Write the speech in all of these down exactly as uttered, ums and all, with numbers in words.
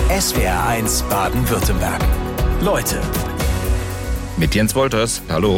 S W R eins Baden-Württemberg. Leute. Mit Jens Wolters. Hallo.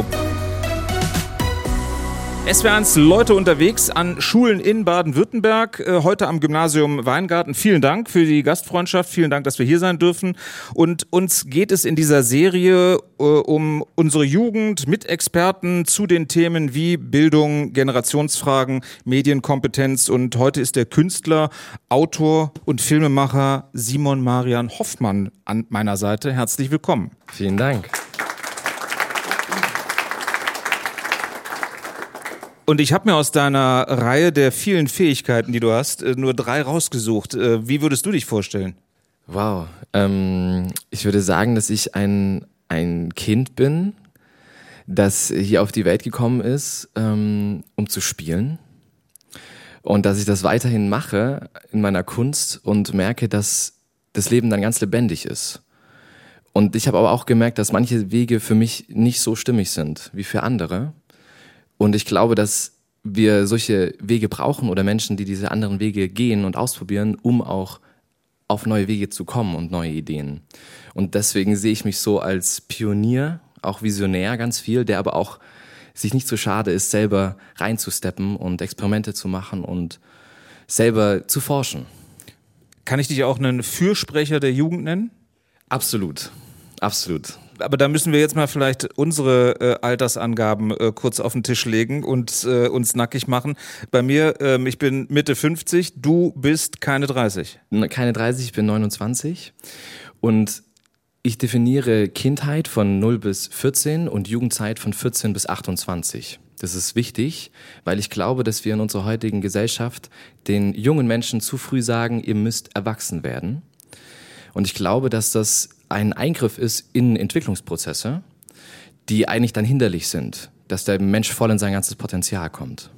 S W R eins Leute unterwegs an Schulen in Baden-Württemberg, äh, heute am Gymnasium Weingarten. Vielen Dank für die Gastfreundschaft, vielen Dank, dass wir hier sein dürfen. Und uns geht es in dieser Serie äh, um unsere Jugend mit Experten zu den Themen wie Bildung, Generationsfragen, Medienkompetenz. Und heute ist der Künstler, Autor und Filmemacher Simon Marian Hoffmann an meiner Seite. Herzlich willkommen. Vielen Dank. Und ich habe mir aus deiner Reihe der vielen Fähigkeiten, die du hast, nur drei rausgesucht. Wie würdest du dich vorstellen? Wow, ähm, ich würde sagen, dass ich ein, ein Kind bin, das hier auf die Welt gekommen ist, ähm, um zu spielen. Und dass ich das weiterhin mache in meiner Kunst und merke, dass das Leben dann ganz lebendig ist. Und ich habe aber auch gemerkt, dass manche Wege für mich nicht so stimmig sind wie für andere. Und ich glaube, dass wir solche Wege brauchen oder Menschen, die diese anderen Wege gehen und ausprobieren, um auch auf neue Wege zu kommen und neue Ideen. Und deswegen sehe ich mich so als Pionier, auch Visionär ganz viel, der aber auch sich nicht so schade ist, selber reinzusteppen und Experimente zu machen und selber zu forschen. Kann ich dich auch einen Fürsprecher der Jugend nennen? Absolut, absolut. Aber da müssen wir jetzt mal vielleicht unsere äh, Altersangaben äh, kurz auf den Tisch legen und äh, uns nackig machen. Bei mir, ähm, ich bin Mitte fünfzig, du bist keine dreißig. Keine dreißig, ich bin neunundzwanzig und ich definiere Kindheit von null bis vierzehn und Jugendzeit von vierzehn bis achtundzwanzig. Das ist wichtig, weil ich glaube, dass wir in unserer heutigen Gesellschaft den jungen Menschen zu früh sagen, ihr müsst erwachsen werden. Und ich glaube, dass das ein Eingriff ist in Entwicklungsprozesse, die eigentlich dann hinderlich sind, dass der Mensch voll in sein ganzes Potenzial kommt.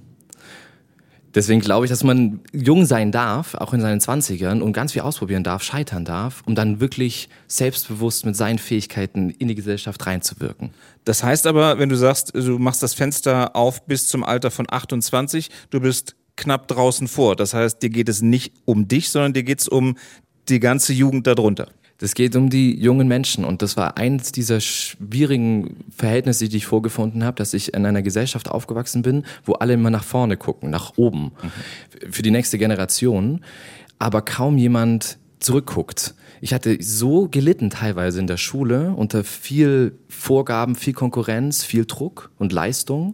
Deswegen glaube ich, dass man jung sein darf, auch in seinen Zwanzigern, und ganz viel ausprobieren darf, scheitern darf, um dann wirklich selbstbewusst mit seinen Fähigkeiten in die Gesellschaft reinzuwirken. Das heißt aber, wenn du sagst, du machst das Fenster auf bis zum Alter von achtundzwanzig, du bist knapp draußen vor. Das heißt, dir geht es nicht um dich, sondern dir geht es um die ganze Jugend darunter. Das geht um die jungen Menschen und das war eines dieser schwierigen Verhältnisse, die ich vorgefunden habe, dass ich in einer Gesellschaft aufgewachsen bin, wo alle immer nach vorne gucken, nach oben, mhm. für die nächste Generation, aber kaum jemand zurückguckt. Ich hatte so gelitten teilweise in der Schule unter viel Vorgaben, viel Konkurrenz, viel Druck und Leistung.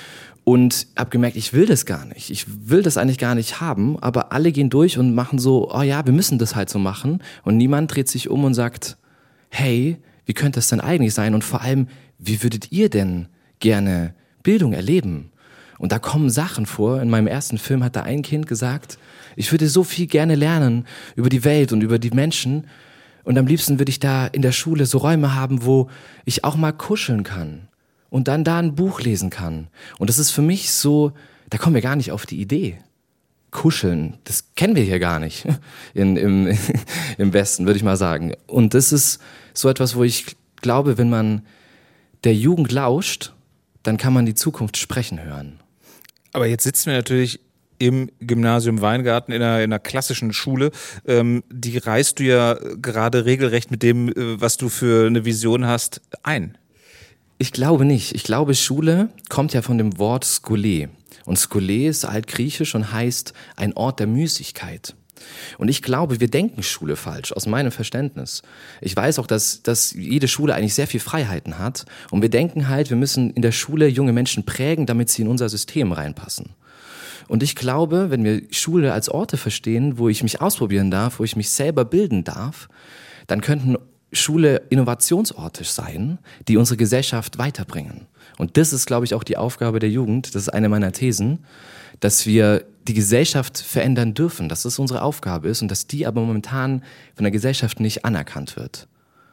Und habe gemerkt, ich will das gar nicht. Ich will das eigentlich gar nicht haben, aber alle gehen durch und machen so, oh ja, wir müssen das halt so machen. Und niemand dreht sich um und sagt, hey, wie könnte das denn eigentlich sein? Und vor allem, wie würdet ihr denn gerne Bildung erleben? Und da kommen Sachen vor. In meinem ersten Film hat da ein Kind gesagt, ich würde so viel gerne lernen über die Welt und über die Menschen. Und am liebsten würde ich da in der Schule so Räume haben, wo ich auch mal kuscheln kann. Und dann da ein Buch lesen kann. Und das ist für mich so, da kommen wir gar nicht auf die Idee. Kuscheln, das kennen wir hier gar nicht in, im, im Westen, würde ich mal sagen. Und das ist so etwas, wo ich glaube, wenn man der Jugend lauscht, dann kann man die Zukunft sprechen hören. Aber jetzt sitzen wir natürlich im Gymnasium Weingarten in einer, in einer klassischen Schule. Ähm, die reißt du ja gerade regelrecht mit dem, was du für eine Vision hast, ein. Ich glaube nicht. Ich glaube, Schule kommt ja von dem Wort Skole. Und Skole ist altgriechisch und heißt ein Ort der Müßigkeit. Und ich glaube, wir denken Schule falsch, aus meinem Verständnis. Ich weiß auch, dass, dass jede Schule eigentlich sehr viel Freiheiten hat. Und wir denken halt, wir müssen in der Schule junge Menschen prägen, damit sie in unser System reinpassen. Und ich glaube, wenn wir Schule als Orte verstehen, wo ich mich ausprobieren darf, wo ich mich selber bilden darf, dann könnten Schule Innovationsorte sein, die unsere Gesellschaft weiterbringen. Und das ist, glaube ich, auch die Aufgabe der Jugend, das ist eine meiner Thesen, dass wir die Gesellschaft verändern dürfen, dass das unsere Aufgabe ist und dass die aber momentan von der Gesellschaft nicht anerkannt wird.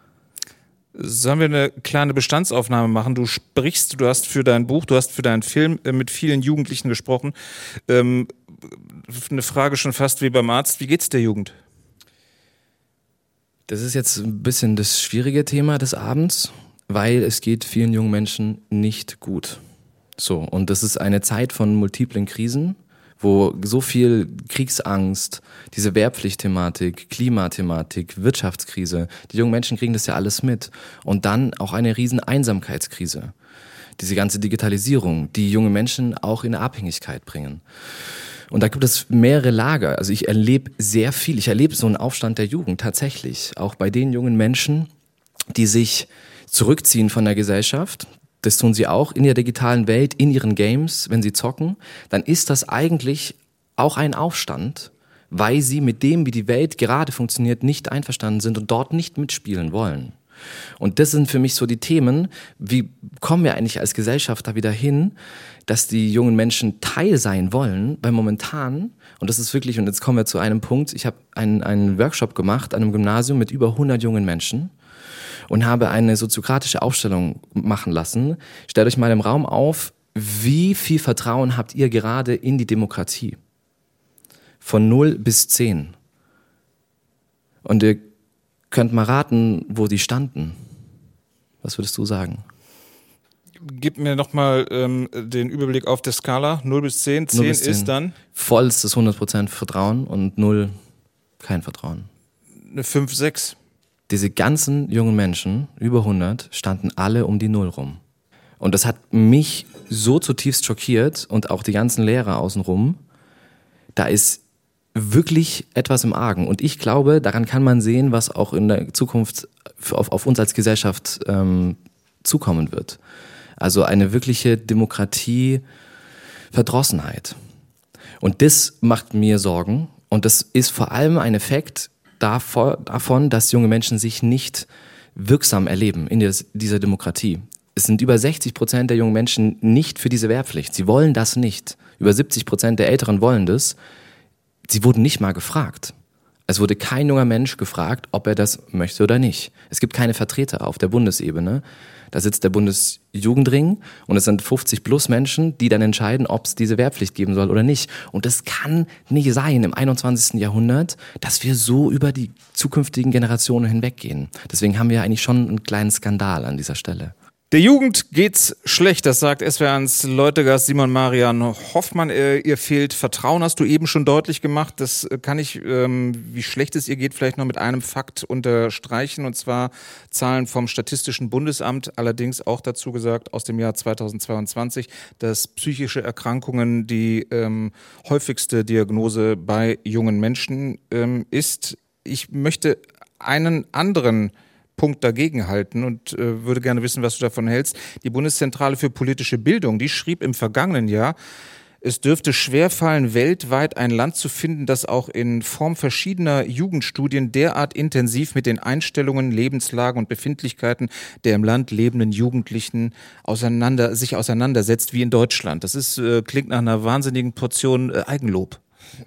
Sollen wir eine kleine Bestandsaufnahme machen? Du sprichst, du hast für dein Buch, du hast für deinen Film mit vielen Jugendlichen gesprochen. Ähm, eine Frage schon fast wie beim Arzt, wie geht's der Jugend? Das ist jetzt ein bisschen das schwierige Thema des Abends, weil es geht vielen jungen Menschen nicht gut. So, und das ist eine Zeit von multiplen Krisen, wo so viel Kriegsangst, diese Wehrpflichtthematik, Klimathematik, Wirtschaftskrise, die jungen Menschen kriegen das ja alles mit. Und dann auch eine riesen Einsamkeitskrise. Diese ganze Digitalisierung, die junge Menschen auch in eine Abhängigkeit bringen. Und da gibt es mehrere Lager. Also ich erlebe sehr viel. Ich erlebe so einen Aufstand der Jugend tatsächlich. Auch bei den jungen Menschen, die sich zurückziehen von der Gesellschaft. Das tun sie auch in der digitalen Welt, in ihren Games, wenn sie zocken. Dann ist das eigentlich auch ein Aufstand, weil sie mit dem, wie die Welt gerade funktioniert, nicht einverstanden sind und dort nicht mitspielen wollen. Und das sind für mich so die Themen, wie kommen wir eigentlich als Gesellschaft da wieder hin, dass die jungen Menschen Teil sein wollen, weil momentan, und das ist wirklich, und jetzt kommen wir zu einem Punkt, ich habe einen, einen Workshop gemacht an einem Gymnasium mit über hundert jungen Menschen und habe eine soziokratische Aufstellung machen lassen. Stellt euch mal im Raum auf, wie viel Vertrauen habt ihr gerade in die Demokratie? Von null bis zehn. Und ihr könnt mal raten, wo sie standen. Was würdest du sagen? Gib mir nochmal ähm, den Überblick auf der Skala. null bis zehn. zehn ist dann? Vollstes hundert Prozent Vertrauen und null kein Vertrauen. Eine fünf, sechs. Diese ganzen jungen Menschen, über hundert, standen alle um die Null rum. Und das hat mich so zutiefst schockiert und auch die ganzen Lehrer außenrum. Da ist wirklich etwas im Argen. Und ich glaube, daran kann man sehen, was auch in der Zukunft auf, auf uns als Gesellschaft ähm, zukommen wird. Also eine wirkliche Demokratie-Verdrossenheit. Und das macht mir Sorgen. Und das ist vor allem ein Effekt davon, dass junge Menschen sich nicht wirksam erleben in dieser Demokratie. Es sind über sechzig Prozent der jungen Menschen nicht für diese Wehrpflicht. Sie wollen das nicht. Über siebzig Prozent der Älteren wollen das. Sie wurden nicht mal gefragt. Es wurde kein junger Mensch gefragt, ob er das möchte oder nicht. Es gibt keine Vertreter auf der Bundesebene. Da sitzt der Bundesjugendring und es sind fünfzig plus Menschen, die dann entscheiden, ob es diese Wehrpflicht geben soll oder nicht. Und das kann nicht sein im einundzwanzigsten Jahrhundert, dass wir so über die zukünftigen Generationen hinweggehen. Deswegen haben wir eigentlich schon einen kleinen Skandal an dieser Stelle. Der Jugend geht's schlecht, das sagt S W R eins Leutegast Simon Marian Hoffmann. Äh, ihr fehlt Vertrauen, hast du eben schon deutlich gemacht. Das kann ich, ähm, wie schlecht es ihr geht, vielleicht noch mit einem Fakt unterstreichen. Und zwar Zahlen vom Statistischen Bundesamt, allerdings auch dazu gesagt aus dem Jahr zweitausendzweiundzwanzig, dass psychische Erkrankungen die ähm, häufigste Diagnose bei jungen Menschen ähm, ist. Ich möchte einen anderen Punkt dagegen halten und äh, würde gerne wissen, was du davon hältst. Die Bundeszentrale für politische Bildung, die schrieb im vergangenen Jahr, es dürfte schwerfallen, weltweit ein Land zu finden, das auch in Form verschiedener Jugendstudien derart intensiv mit den Einstellungen, Lebenslagen und Befindlichkeiten der im Land lebenden Jugendlichen auseinander, sich auseinandersetzt wie in Deutschland. Das ist, äh, klingt nach einer wahnsinnigen Portion äh, Eigenlob.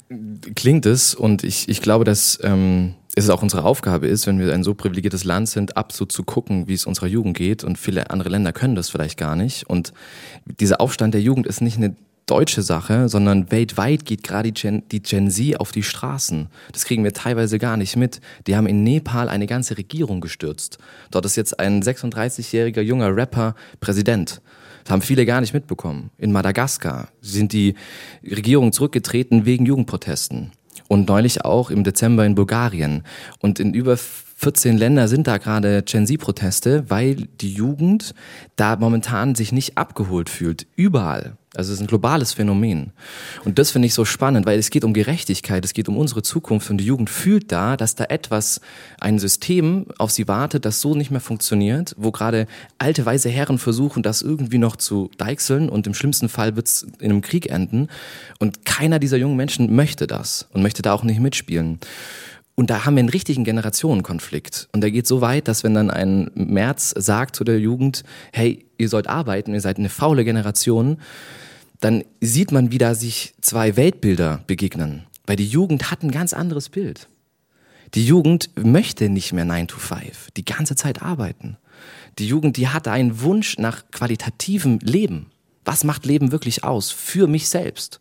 Klingt es, und ich, ich glaube, dass ähm, es auch unsere Aufgabe ist, wenn wir ein so privilegiertes Land sind, absolut zu gucken, wie es unserer Jugend geht, und viele andere Länder können das vielleicht gar nicht. Und dieser Aufstand der Jugend ist nicht eine deutsche Sache, sondern weltweit geht gerade die Gen, die Gen Z auf die Straßen. Das kriegen wir teilweise gar nicht mit. Die haben in Nepal eine ganze Regierung gestürzt. Dort ist jetzt ein sechsunddreißigjähriger junger Rapper Präsident. Das haben viele gar nicht mitbekommen. In Madagaskar sind die Regierungen zurückgetreten wegen Jugendprotesten. Und neulich auch im Dezember in Bulgarien. Und in über vierzehn Ländern sind da gerade Gen Z-Proteste, weil die Jugend da momentan sich nicht abgeholt fühlt. Überall. Also es ist ein globales Phänomen. Und das finde ich so spannend, weil es geht um Gerechtigkeit, es geht um unsere Zukunft, und die Jugend fühlt da, dass da etwas, ein System auf sie wartet, das so nicht mehr funktioniert, wo gerade alte weise Herren versuchen, das irgendwie noch zu deichseln, und im schlimmsten Fall wird es in einem Krieg enden. Und keiner dieser jungen Menschen möchte das und möchte da auch nicht mitspielen. Und da haben wir einen richtigen Generationenkonflikt. Und der geht so weit, dass wenn dann ein Merz sagt zu der Jugend, hey, ihr sollt arbeiten, ihr seid eine faule Generation, dann sieht man, wie da sich zwei Weltbilder begegnen. Weil die Jugend hat ein ganz anderes Bild. Die Jugend möchte nicht mehr nine to five, die ganze Zeit arbeiten. Die Jugend, die hat einen Wunsch nach qualitativem Leben. Was macht Leben wirklich aus? Für mich selbst.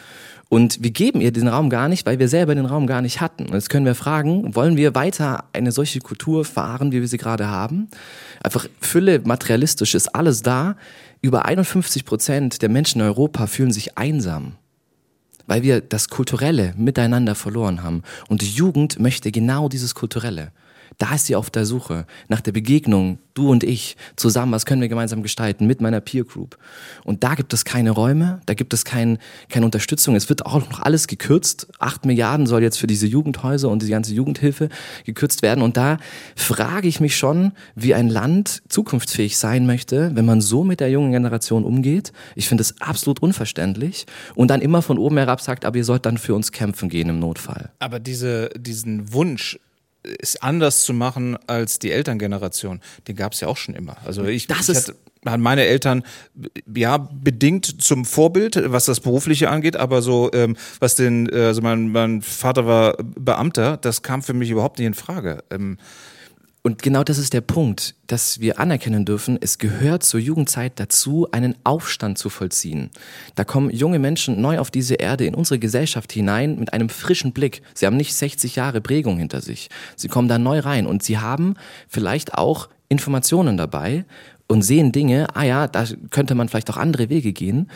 Und wir geben ihr den Raum gar nicht, weil wir selber den Raum gar nicht hatten. Und jetzt können wir fragen, wollen wir weiter eine solche Kultur fahren, wie wir sie gerade haben? Einfach Fülle, materialistisch ist alles da. Über einundfünfzig Prozent der Menschen in Europa fühlen sich einsam. weil wir das Kulturelle miteinander verloren haben. Und die Jugend möchte genau dieses Kulturelle. Da ist sie auf der Suche nach der Begegnung, du und ich, zusammen, was können wir gemeinsam gestalten mit meiner Peer Group. Und da gibt es keine Räume, da gibt es kein, keine Unterstützung. Es wird auch noch alles gekürzt. Acht Milliarden soll jetzt für diese Jugendhäuser und die ganze Jugendhilfe gekürzt werden. Und da frage ich mich schon, wie ein Land zukunftsfähig sein möchte, wenn man so mit der jungen Generation umgeht. Ich finde es absolut unverständlich. Und dann immer von oben herab sagt, aber ihr sollt dann für uns kämpfen gehen im Notfall. Aber diese, diesen Wunsch, ist anders zu machen als die Elterngeneration, den gab es ja auch schon immer. Also ich, das ich ist hatte meine Eltern ja bedingt zum Vorbild, was das Berufliche angeht, aber so ähm, was den, also mein, mein Vater war Beamter, das kam für mich überhaupt nicht in Frage. Ähm, Und genau das ist der Punkt, dass wir anerkennen dürfen, es gehört zur Jugendzeit dazu, einen Aufstand zu vollziehen. Da kommen junge Menschen neu auf diese Erde, in unsere Gesellschaft hinein, mit einem frischen Blick. Sie haben nicht sechzig Jahre Prägung hinter sich. Sie kommen da neu rein und sie haben vielleicht auch Informationen dabei und sehen Dinge, ah ja, da könnte man vielleicht auch andere Wege gehen.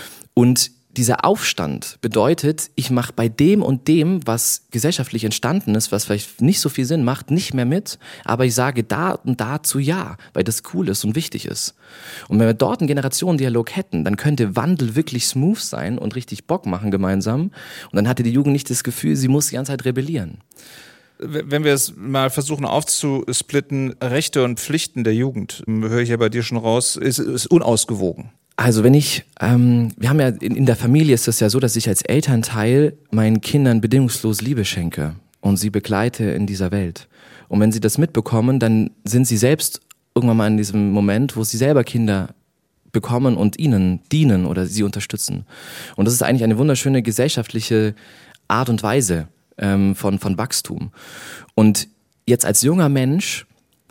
Und dieser Aufstand bedeutet, ich mache bei dem und dem, was gesellschaftlich entstanden ist, was vielleicht nicht so viel Sinn macht, nicht mehr mit, aber ich sage da und dazu ja, weil das cool ist und wichtig ist. Und wenn wir dort einen Generationendialog hätten, dann könnte Wandel wirklich smooth sein und richtig Bock machen gemeinsam. Und dann hatte die Jugend nicht das Gefühl, sie muss die ganze Zeit rebellieren. Wenn wir es mal versuchen aufzusplitten, Rechte und Pflichten der Jugend, höre ich ja bei dir schon raus, ist, ist unausgewogen. Also wenn ich, ähm, wir haben ja, in, in der Familie ist es ja so, dass ich als Elternteil meinen Kindern bedingungslos Liebe schenke und sie begleite in dieser Welt. Und wenn sie das mitbekommen, dann sind sie selbst irgendwann mal in diesem Moment, wo sie selber Kinder bekommen und ihnen dienen oder sie unterstützen. Und das ist eigentlich eine wunderschöne gesellschaftliche Art und Weise ähm, von, von Wachstum. Und jetzt als junger Mensch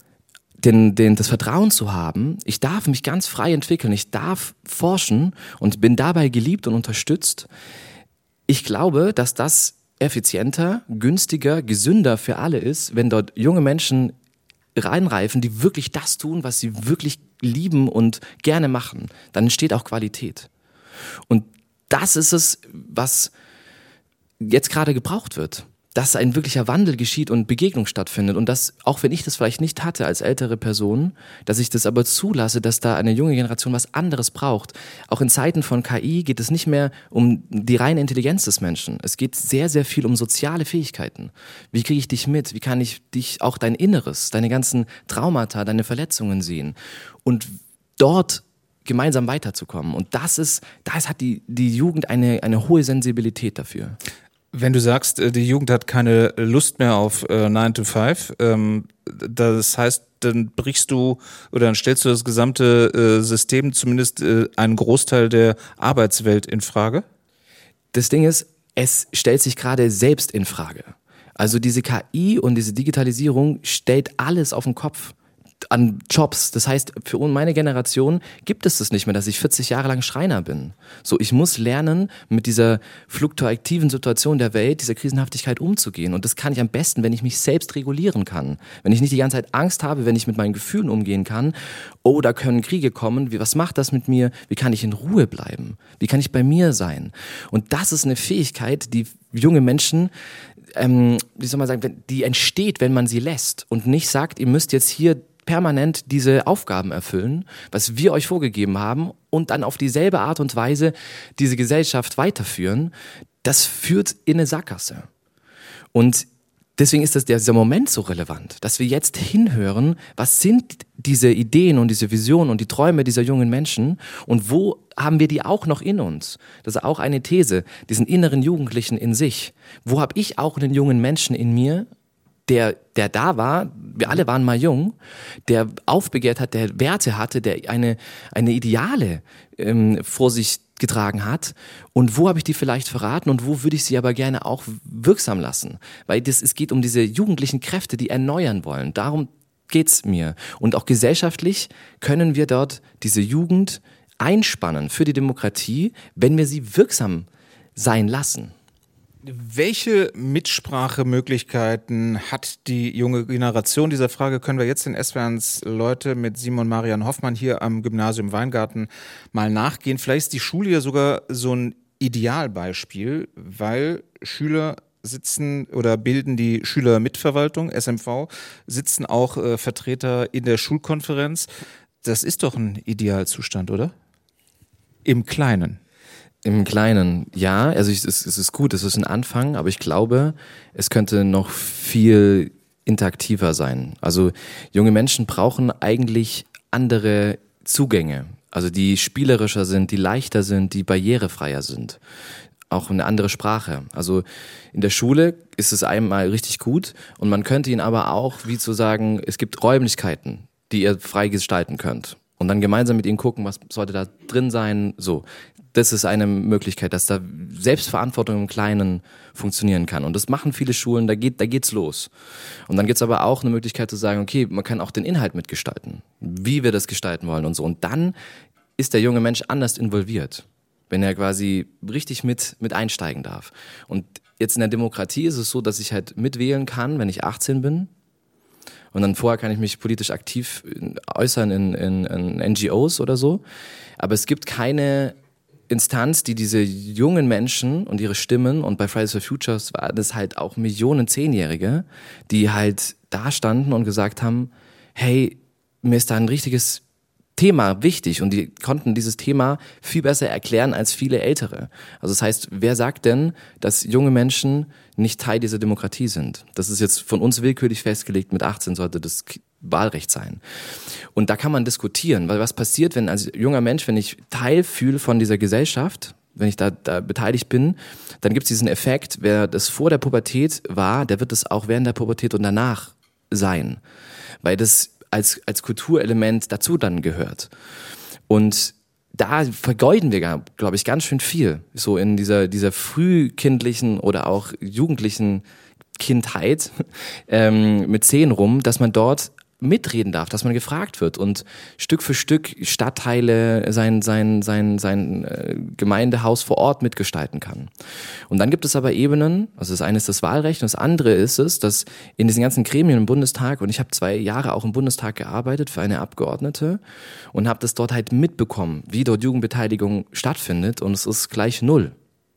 Den, den, das Vertrauen zu haben, ich darf mich ganz frei entwickeln, ich darf forschen und bin dabei geliebt und unterstützt. Ich glaube, dass das effizienter, günstiger, gesünder für alle ist, wenn dort junge Menschen reinreifen, die wirklich das tun, was sie wirklich lieben und gerne machen. Dann entsteht auch Qualität. Und das ist es, was jetzt gerade gebraucht wird. Dass ein wirklicher Wandel geschieht und Begegnung stattfindet und dass, auch wenn ich das vielleicht nicht hatte als ältere Person, dass ich das aber zulasse, dass da eine junge Generation was anderes braucht. Auch in Zeiten von K I geht es nicht mehr um die reine Intelligenz des Menschen. Es geht sehr, sehr viel um soziale Fähigkeiten. Wie kriege ich dich mit? Wie kann ich dich, auch dein Inneres, deine ganzen Traumata, deine Verletzungen sehen? Und dort gemeinsam weiterzukommen. Und das ist, das hat die, die Jugend eine, eine hohe Sensibilität dafür. Wenn du sagst, die Jugend hat keine Lust mehr auf äh, nine to five, ähm, das heißt, dann brichst du oder dann stellst du das gesamte äh, System, zumindest äh, einen Großteil der Arbeitswelt in Frage? Das Ding ist, es stellt sich gerade selbst in Frage. Also diese K I und diese Digitalisierung stellt alles auf den Kopf an Jobs. Das heißt, für meine Generation gibt es das nicht mehr, dass ich vierzig Jahre lang Schreiner bin. So, ich muss lernen, mit dieser fluktuativen Situation der Welt, dieser Krisenhaftigkeit umzugehen. Und das kann ich am besten, wenn ich mich selbst regulieren kann. Wenn ich nicht die ganze Zeit Angst habe, wenn ich mit meinen Gefühlen umgehen kann. Oh, da können Kriege kommen. Wie, was macht das mit mir? Wie kann ich in Ruhe bleiben? Wie kann ich bei mir sein? Und das ist eine Fähigkeit, die junge Menschen, ähm, wie soll man sagen, die entsteht, wenn man sie lässt und nicht sagt, ihr müsst jetzt hier permanent diese Aufgaben erfüllen, was wir euch vorgegeben haben und dann auf dieselbe Art und Weise diese Gesellschaft weiterführen, das führt in eine Sackgasse. Und deswegen ist das dieser Moment so relevant, dass wir jetzt hinhören, was sind diese Ideen und diese Visionen und die Träume dieser jungen Menschen und wo haben wir die auch noch in uns? Das ist auch eine These, diesen inneren Jugendlichen in sich. Wo habe ich auch einen jungen Menschen in mir, der, der da war, wir alle waren mal jung, der aufbegehrt hat, der Werte hatte, der eine, eine Ideale ähm, vor sich getragen hat und wo habe ich die vielleicht verraten und wo würde ich sie aber gerne auch wirksam lassen, weil das, es geht um diese jugendlichen Kräfte, die erneuern wollen, darum geht's mir und auch gesellschaftlich können wir dort diese Jugend einspannen für die Demokratie, wenn wir sie wirksam sein lassen. Welche Mitsprachemöglichkeiten hat die junge Generation? Dieser Frage können wir jetzt den S W R eins Leute mit Simon Marian Hoffmann hier am Gymnasium Weingarten mal nachgehen. Vielleicht ist die Schule ja sogar so ein Idealbeispiel, weil Schüler sitzen oder bilden die Schülermitverwaltung, S M V, sitzen auch äh, Vertreter in der Schulkonferenz. Das ist doch ein Idealzustand, oder? Im Kleinen. Im Kleinen, ja. Also ich, es, es ist gut, es ist ein Anfang, aber ich glaube, es könnte noch viel interaktiver sein. Also junge Menschen brauchen eigentlich andere Zugänge, also die spielerischer sind, die leichter sind, die barrierefreier sind. Auch eine andere Sprache. Also in der Schule ist es einmal richtig gut und man könnte ihn aber auch, wie zu sagen, es gibt Räumlichkeiten, die ihr frei gestalten könnt. Und dann gemeinsam mit ihnen gucken, was sollte da drin sein, so. Das ist eine Möglichkeit, dass da Selbstverantwortung im Kleinen funktionieren kann. Und das machen viele Schulen, da geht, da geht's los. Und dann gibt's aber auch eine Möglichkeit zu sagen, okay, man kann auch den Inhalt mitgestalten, wie wir das gestalten wollen und so. Und dann ist der junge Mensch anders involviert, wenn er quasi richtig mit, mit einsteigen darf. Und jetzt in der Demokratie ist es so, dass ich halt mitwählen kann, wenn ich achtzehn bin. Und dann vorher kann ich mich politisch aktiv äußern in, in, in N G Os oder so. Aber es gibt keine Instanz, die diese jungen Menschen und ihre Stimmen, und bei Fridays for Futures war das halt auch Millionen Zehnjährige, die halt da standen und gesagt haben, hey, mir ist da ein richtiges Thema wichtig, und die konnten dieses Thema viel besser erklären als viele Ältere. Also das heißt, wer sagt denn, dass junge Menschen nicht Teil dieser Demokratie sind? Das ist jetzt von uns willkürlich festgelegt, mit achtzehn sollte das Wahlrecht sein. Und da kann man diskutieren, weil was passiert, wenn als junger Mensch, wenn ich Teil fühle von dieser Gesellschaft, wenn ich da, da beteiligt bin, dann gibt es diesen Effekt, wer das vor der Pubertät war, der wird es auch während der Pubertät und danach sein. Weil das als, als Kulturelement dazu dann gehört. Und da vergeuden wir, glaube ich, ganz schön viel, so in dieser, dieser frühkindlichen oder auch jugendlichen Kindheit ähm, mit zehn rum, dass man dort mitreden darf, dass man gefragt wird und Stück für Stück Stadtteile, sein, sein, sein, sein äh, Gemeindehaus vor Ort mitgestalten kann. Und dann gibt es aber Ebenen, also das eine ist das Wahlrecht und das andere ist es, dass in diesen ganzen Gremien im Bundestag, und ich habe zwei Jahre auch im Bundestag gearbeitet für eine Abgeordnete und habe das dort halt mitbekommen, wie dort Jugendbeteiligung stattfindet, und es ist gleich null.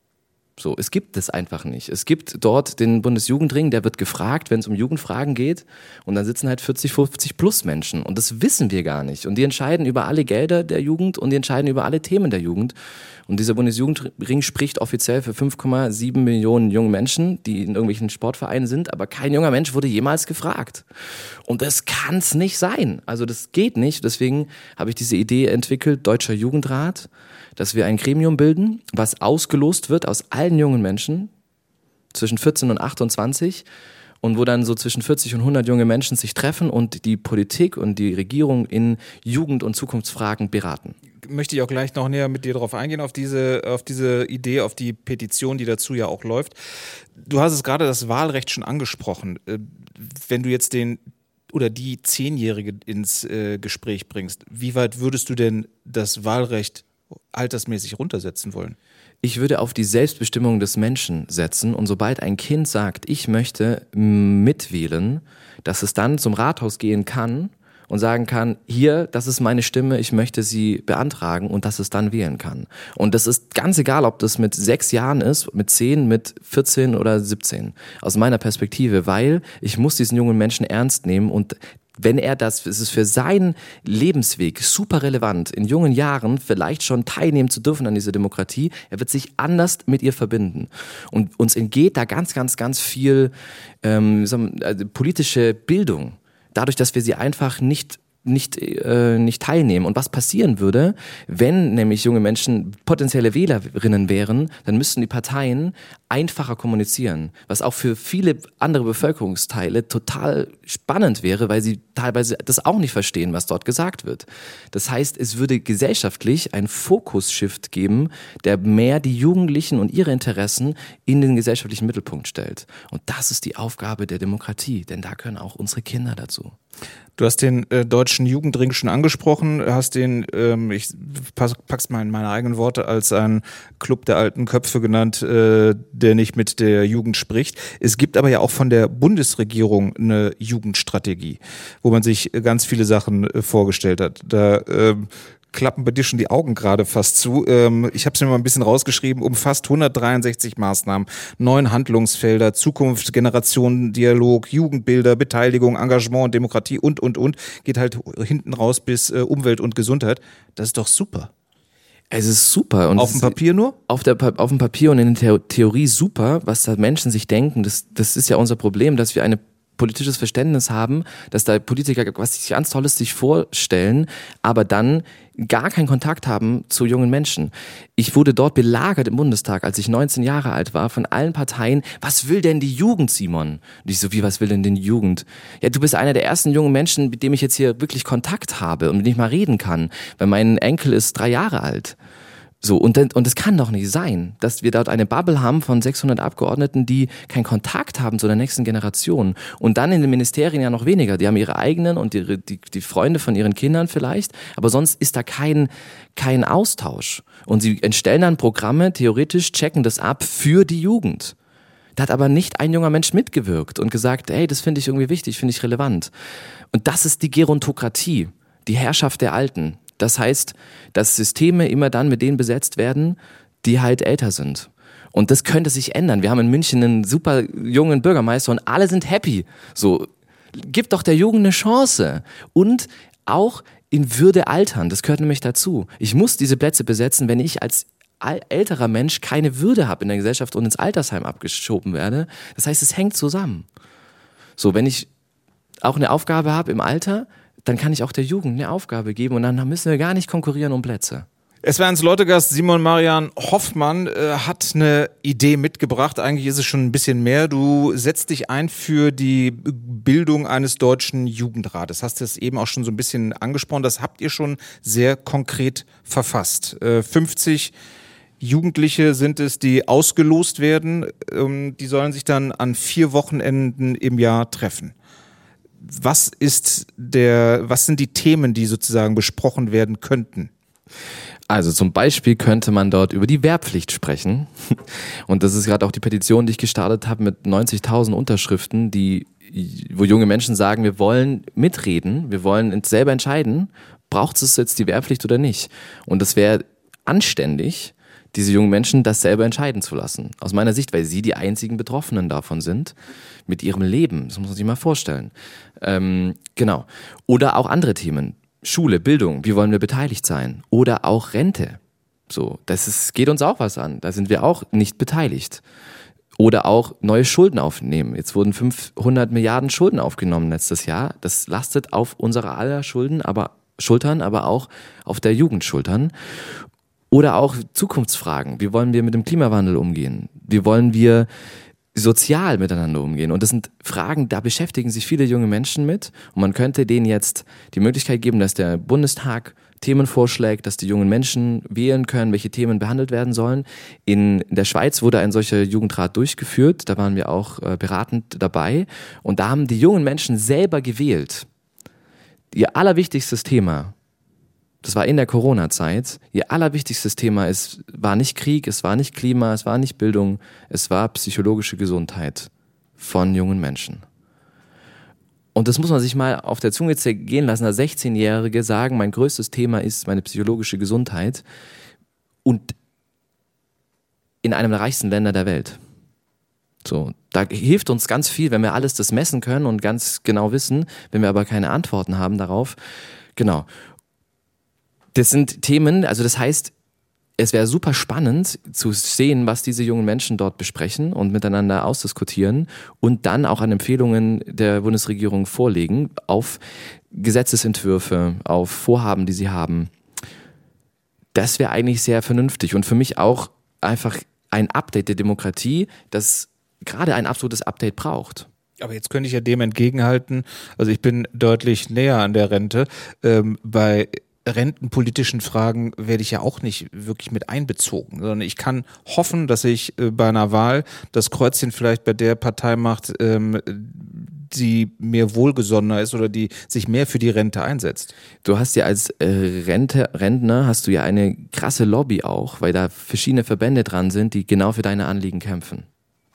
So, es gibt es einfach nicht. Es gibt dort den Bundesjugendring, der wird gefragt, wenn es um Jugendfragen geht, und dann sitzen halt vierzig, fünfzig plus Menschen, und das wissen wir gar nicht. Und die entscheiden über alle Gelder der Jugend und die entscheiden über alle Themen der Jugend. Und dieser Bundesjugendring spricht offiziell für fünf Komma sieben Millionen junge Menschen, die in irgendwelchen Sportvereinen sind, aber kein junger Mensch wurde jemals gefragt. Und das kann's nicht sein. Also das geht nicht. Deswegen habe ich diese Idee entwickelt, Deutscher Jugendrat, dass wir ein Gremium bilden, was ausgelost wird aus allen jungen Menschen zwischen vierzehn und achtundzwanzig, und wo dann so zwischen vierzig und hundert junge Menschen sich treffen und die Politik und die Regierung in Jugend- und Zukunftsfragen beraten. Möchte ich auch gleich noch näher mit dir darauf eingehen, auf diese, auf diese Idee, auf die Petition, die dazu ja auch läuft. Du hast es gerade das Wahlrecht schon angesprochen. Wenn du jetzt den oder die Zehnjährige ins äh, Gespräch bringst, wie weit würdest du denn das Wahlrecht altersmäßig runtersetzen wollen? Ich würde auf die Selbstbestimmung des Menschen setzen, und sobald ein Kind sagt, ich möchte mitwählen, dass es dann zum Rathaus gehen kann und sagen kann, hier, das ist meine Stimme, ich möchte sie beantragen, und dass es dann wählen kann. Und das ist ganz egal, ob das mit sechs Jahren ist, mit zehn, mit vierzehn oder siebzehn, aus meiner Perspektive, weil ich muss diesen jungen Menschen ernst nehmen, und wenn er das, es ist für seinen Lebensweg super relevant, in jungen Jahren vielleicht schon teilnehmen zu dürfen an dieser Demokratie, er wird sich anders mit ihr verbinden. Und uns entgeht da ganz, ganz, ganz viel ähm, sagen wir, also politische Bildung, dadurch, dass wir sie einfach nicht nicht äh, nicht teilnehmen. Und was passieren würde, wenn nämlich junge Menschen potenzielle Wählerinnen wären, dann müssten die Parteien einfacher kommunizieren, was auch für viele andere Bevölkerungsteile total spannend wäre, weil sie teilweise das auch nicht verstehen, was dort gesagt wird. Das heißt, es würde gesellschaftlich einen Fokus-Shift geben, der mehr die Jugendlichen und ihre Interessen in den gesellschaftlichen Mittelpunkt stellt. Und das ist die Aufgabe der Demokratie, denn da können auch unsere Kinder dazu. Du hast den äh, Deutschen Jugendring schon angesprochen, hast den, ähm, ich pack's mal in meine eigenen Worte, als einen Club der alten Köpfe genannt, äh, der nicht mit der Jugend spricht. Es gibt aber ja auch von der Bundesregierung eine Jugendstrategie, wo man sich ganz viele Sachen äh, vorgestellt hat. Da äh, klappen bei dir schon die Augen gerade fast zu. Ähm, ich habe es mir mal ein bisschen rausgeschrieben, umfasst hundertdreiundsechzig Maßnahmen, neun Handlungsfelder, Zukunft, Generation, Dialog, Jugendbilder, Beteiligung, Engagement, Demokratie und, und, und. Geht halt hinten raus bis äh, Umwelt und Gesundheit. Das ist doch super. Es ist super. Und auf dem Papier nur? Auf, der, auf dem Papier und in der Theorie super, was da Menschen sich denken. Das, das ist ja unser Problem, dass wir ein politisches Verständnis haben, dass da Politiker was sich ganz Tolles sich vorstellen, aber dann gar keinen Kontakt haben zu jungen Menschen. Ich wurde dort belagert im Bundestag, als ich neunzehn Jahre alt war, von allen Parteien. Was will denn die Jugend, Simon? Und ich so, wie, was will denn die Jugend? Ja, du bist einer der ersten jungen Menschen, mit dem ich jetzt hier wirklich Kontakt habe und mit dem ich mal reden kann, weil mein Enkel ist drei Jahre alt. So, und und es kann doch nicht sein, dass wir dort eine Bubble haben von sechshundert Abgeordneten, die keinen Kontakt haben zu der nächsten Generation. Und dann in den Ministerien ja noch weniger. Die haben ihre eigenen und ihre, die, die Freunde von ihren Kindern vielleicht, aber sonst ist da kein, kein Austausch. Und sie entstellen dann Programme, theoretisch checken das ab für die Jugend. Da hat aber nicht ein junger Mensch mitgewirkt und gesagt, hey, das finde ich irgendwie wichtig, finde ich relevant. Und das ist die Gerontokratie, die Herrschaft der Alten. Das heißt, dass Systeme immer dann mit denen besetzt werden, die halt älter sind. Und das könnte sich ändern. Wir haben in München einen super jungen Bürgermeister und alle sind happy. So, gib doch der Jugend eine Chance. Und auch in Würde altern, das gehört nämlich dazu. Ich muss diese Plätze besetzen, wenn ich als älterer Mensch keine Würde habe in der Gesellschaft und ins Altersheim abgeschoben werde. Das heißt, es hängt zusammen. So, wenn ich auch eine Aufgabe habe im Alter, dann kann ich auch der Jugend eine Aufgabe geben und dann müssen wir gar nicht konkurrieren um Plätze. Es war eins Leutegast, Simon Marian Hoffmann äh, hat eine Idee mitgebracht. Eigentlich ist es schon ein bisschen mehr. Du setzt dich ein für die Bildung eines deutschen Jugendrates. Hast das eben auch schon so ein bisschen angesprochen. Das habt ihr schon sehr konkret verfasst. Äh, fünfzig Jugendliche sind es, die ausgelost werden. Ähm, die sollen sich dann an vier Wochenenden im Jahr treffen. Was ist der, was sind die Themen, die sozusagen besprochen werden könnten? Also zum Beispiel könnte man dort über die Wehrpflicht sprechen. Und das ist gerade auch die Petition, die ich gestartet habe mit neunzigtausend Unterschriften, die, wo junge Menschen sagen, wir wollen mitreden, wir wollen selber entscheiden, braucht es jetzt die Wehrpflicht oder nicht? Und das wäre anständig, diese jungen Menschen das selber entscheiden zu lassen. Aus meiner Sicht, weil sie die einzigen Betroffenen davon sind, mit ihrem Leben. Das muss man sich mal vorstellen. Ähm, genau. Oder auch andere Themen. Schule, Bildung, wie wollen wir beteiligt sein? Oder auch Rente. So, das ist, geht uns auch was an. Da sind wir auch nicht beteiligt. Oder auch neue Schulden aufnehmen. Jetzt wurden fünfhundert Milliarden Schulden aufgenommen letztes Jahr. Das lastet auf unserer aller Schulden, aber Schultern, aber auch auf der Jugendschultern. Oder auch Zukunftsfragen. Wie wollen wir mit dem Klimawandel umgehen? Wie wollen wir sozial miteinander umgehen? Und das sind Fragen, da beschäftigen sich viele junge Menschen mit. Und man könnte denen jetzt die Möglichkeit geben, dass der Bundestag Themen vorschlägt, dass die jungen Menschen wählen können, welche Themen behandelt werden sollen. In der Schweiz wurde ein solcher Jugendrat durchgeführt. Da waren wir auch äh, beratend dabei. Und da haben die jungen Menschen selber gewählt. Ihr allerwichtigstes Thema, das war in der Corona-Zeit, ihr allerwichtigstes Thema ist, war nicht Krieg, es war nicht Klima, es war nicht Bildung, es war psychologische Gesundheit von jungen Menschen. Und das muss man sich mal auf der Zunge zergehen lassen, als sechzehnjährige sagen, mein größtes Thema ist meine psychologische Gesundheit und in einem der reichsten Länder der Welt. So, da hilft uns ganz viel, wenn wir alles das messen können und ganz genau wissen, wenn wir aber keine Antworten haben darauf. Genau. Das sind Themen, also das heißt, es wäre super spannend zu sehen, was diese jungen Menschen dort besprechen und miteinander ausdiskutieren und dann auch an Empfehlungen der Bundesregierung vorlegen auf Gesetzesentwürfe, auf Vorhaben, die sie haben. Das wäre eigentlich sehr vernünftig und für mich auch einfach ein Update der Demokratie, das gerade ein absolutes Update braucht. Aber jetzt könnte ich ja dem entgegenhalten, also ich bin deutlich näher an der Rente, ähm, bei rentenpolitischen Fragen werde ich ja auch nicht wirklich mit einbezogen, sondern ich kann hoffen, dass ich äh, bei einer Wahl das Kreuzchen vielleicht bei der Partei macht, ähm, die mir wohlgesonnener ist oder die sich mehr für die Rente einsetzt. Du hast ja als äh, Rente, Rentner hast du ja eine krasse Lobby auch, weil da verschiedene Verbände dran sind, die genau für deine Anliegen kämpfen.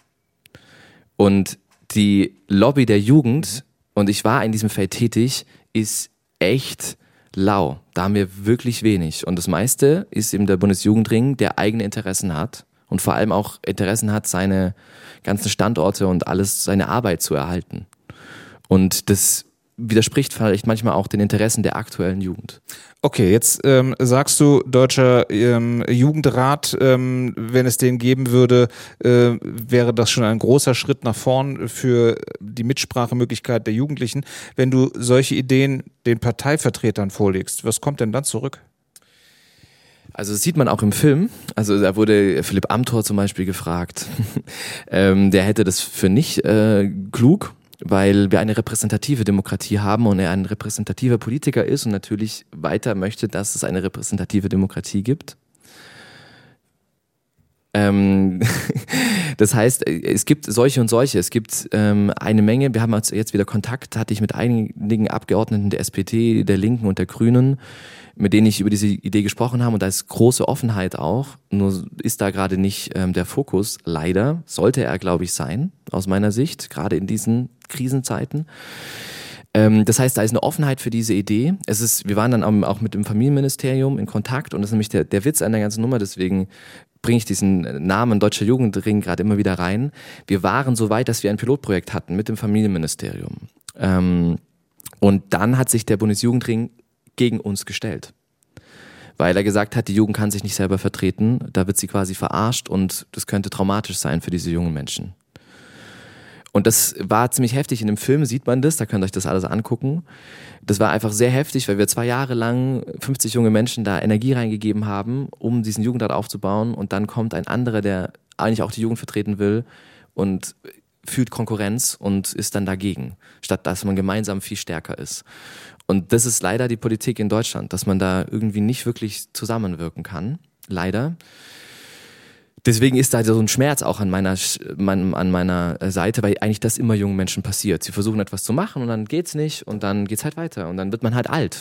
Und die Lobby der Jugend, und ich war in diesem Feld tätig, ist echt lau. Da haben wir wirklich wenig. Und das meiste ist eben der Bundesjugendring, der eigene Interessen hat und vor allem auch Interessen hat, seine ganzen Standorte und alles, seine Arbeit zu erhalten. Und das widerspricht vielleicht manchmal auch den Interessen der aktuellen Jugend. Okay, jetzt ähm, sagst du, Deutscher ähm, Jugendrat, ähm, wenn es den geben würde, äh, wäre das schon ein großer Schritt nach vorn für die Mitsprachemöglichkeit der Jugendlichen. Wenn du solche Ideen den Parteivertretern vorlegst, was kommt denn dann zurück? Also das sieht man auch im Film. Also da wurde Philipp Amthor zum Beispiel gefragt. ähm, der hätte das für nicht äh, klug, weil wir eine repräsentative Demokratie haben und er ein repräsentativer Politiker ist und natürlich weiter möchte, dass es eine repräsentative Demokratie gibt. Ähm, das heißt, es gibt solche und solche. Es gibt ähm, eine Menge, wir haben jetzt wieder Kontakt, hatte ich mit einigen Abgeordneten der S P D, der Linken und der Grünen, mit denen ich über diese Idee gesprochen habe und da ist große Offenheit auch, nur ist da gerade nicht ähm, der Fokus, leider, sollte er, glaube ich, sein, aus meiner Sicht, gerade in diesen Krisenzeiten. Ähm, das heißt, da ist eine Offenheit für diese Idee. Es ist, wir waren dann auch mit dem Familienministerium in Kontakt und das ist nämlich der, der Witz an der ganzen Nummer, deswegen bringe ich diesen Namen Deutscher Jugendring gerade immer wieder rein. Wir waren so weit, dass wir ein Pilotprojekt hatten mit dem Familienministerium. Ähm, und dann hat sich der Bundesjugendring gegen uns gestellt. Weil er gesagt hat, die Jugend kann sich nicht selber vertreten, da wird sie quasi verarscht und das könnte traumatisch sein für diese jungen Menschen. Und das war ziemlich heftig, in dem Film sieht man das, da könnt ihr euch das alles angucken. Das war einfach sehr heftig, weil wir zwei Jahre lang fünfzig junge Menschen da Energie reingegeben haben, um diesen Jugendrat aufzubauen und dann kommt ein anderer, der eigentlich auch die Jugend vertreten will und fühlt Konkurrenz und ist dann dagegen, statt dass man gemeinsam viel stärker ist. Und das ist leider die Politik in Deutschland, dass man da irgendwie nicht wirklich zusammenwirken kann, leider. Deswegen ist da so ein Schmerz auch an meiner, an meiner Seite, weil eigentlich das immer jungen Menschen passiert. Sie versuchen etwas zu machen und dann geht's nicht und dann geht's halt weiter und dann wird man halt alt.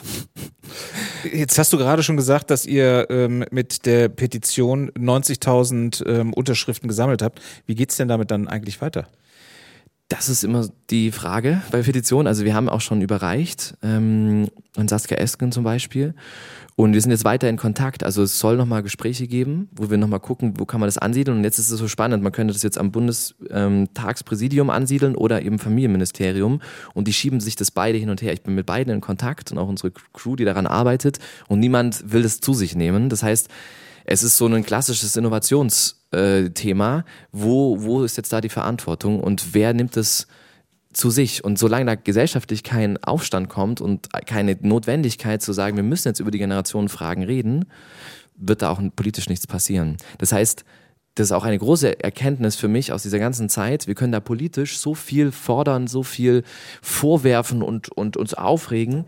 Jetzt hast du gerade schon gesagt, dass ihr ähm, mit der Petition neunzigtausend ähm, Unterschriften gesammelt habt. Wie geht's denn damit dann eigentlich weiter? Das ist immer die Frage bei Petitionen. Also wir haben auch schon überreicht, ähm, an Saskia Esken zum Beispiel. Und wir sind jetzt weiter in Kontakt. Also es soll nochmal Gespräche geben, wo wir nochmal gucken, wo kann man das ansiedeln. Und jetzt ist es so spannend, man könnte das jetzt am Bundestagspräsidium ansiedeln oder eben Familienministerium. Und die schieben sich das beide hin und her. Ich bin mit beiden in Kontakt und auch unsere Crew, die daran arbeitet. Und niemand will das zu sich nehmen. Das heißt, es ist so ein klassisches Innovationsthema. Wo, wo ist jetzt da die Verantwortung und wer nimmt es zu sich? Und solange da gesellschaftlich kein Aufstand kommt und keine Notwendigkeit zu sagen, wir müssen jetzt über die Generationenfragen reden, wird da auch politisch nichts passieren. Das heißt, das ist auch eine große Erkenntnis für mich aus dieser ganzen Zeit. Wir können da politisch so viel fordern, so viel vorwerfen und, und uns aufregen.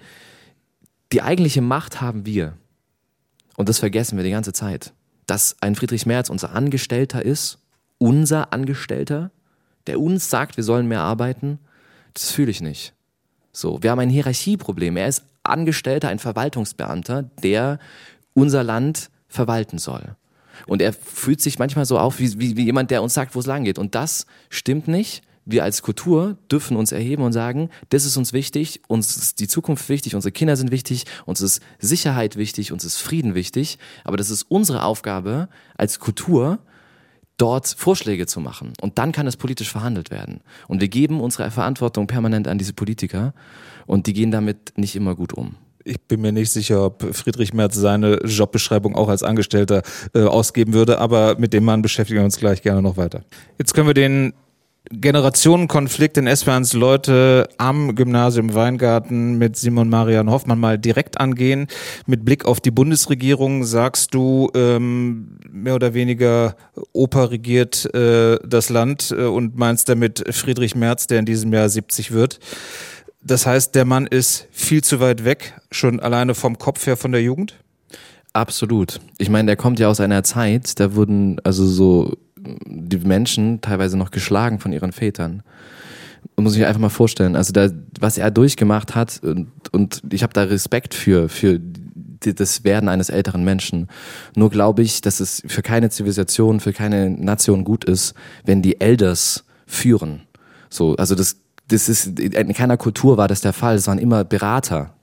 Die eigentliche Macht haben wir. Und das vergessen wir die ganze Zeit. Dass ein Friedrich Merz unser Angestellter ist, unser Angestellter, der uns sagt, wir sollen mehr arbeiten, das fühle ich nicht. So, wir haben ein Hierarchieproblem. Er ist Angestellter, ein Verwaltungsbeamter, der unser Land verwalten soll. Und er fühlt sich manchmal so auf wie, wie, wie jemand, der uns sagt, wo es lang geht. Und das stimmt nicht. Wir als Kultur dürfen uns erheben und sagen, das ist uns wichtig, uns ist die Zukunft wichtig, unsere Kinder sind wichtig, uns ist Sicherheit wichtig, uns ist Frieden wichtig. Aber das ist unsere Aufgabe als Kultur, dort Vorschläge zu machen. Und dann kann es politisch verhandelt werden. Und wir geben unsere Verantwortung permanent an diese Politiker und die gehen damit nicht immer gut um. Ich bin mir nicht sicher, ob Friedrich Merz seine Jobbeschreibung auch als Angestellter äh, ausgeben würde, aber mit dem Mann beschäftigen wir uns gleich gerne noch weiter. Jetzt können wir den Generationenkonflikt in S W R eins Leute am Gymnasium Weingarten mit Simon Marian Hoffmann mal direkt angehen. Mit Blick auf die Bundesregierung sagst du, ähm, mehr oder weniger Opa regiert äh, das Land äh, und meinst damit Friedrich Merz, der in diesem Jahr siebzig wird. Das heißt, der Mann ist viel zu weit weg, schon alleine vom Kopf her von der Jugend? Absolut. Ich meine, der kommt ja aus einer Zeit, da wurden also so die Menschen teilweise noch geschlagen von ihren Vätern. Man muss sich einfach mal vorstellen, also da, was er durchgemacht hat und, und ich habe da Respekt für, für die, das Werden eines älteren Menschen. Nur glaube ich, dass es für keine Zivilisation, für keine Nation gut ist, wenn die Elders führen. So, also das Das ist, in keiner Kultur war das der Fall. Es waren immer Berater,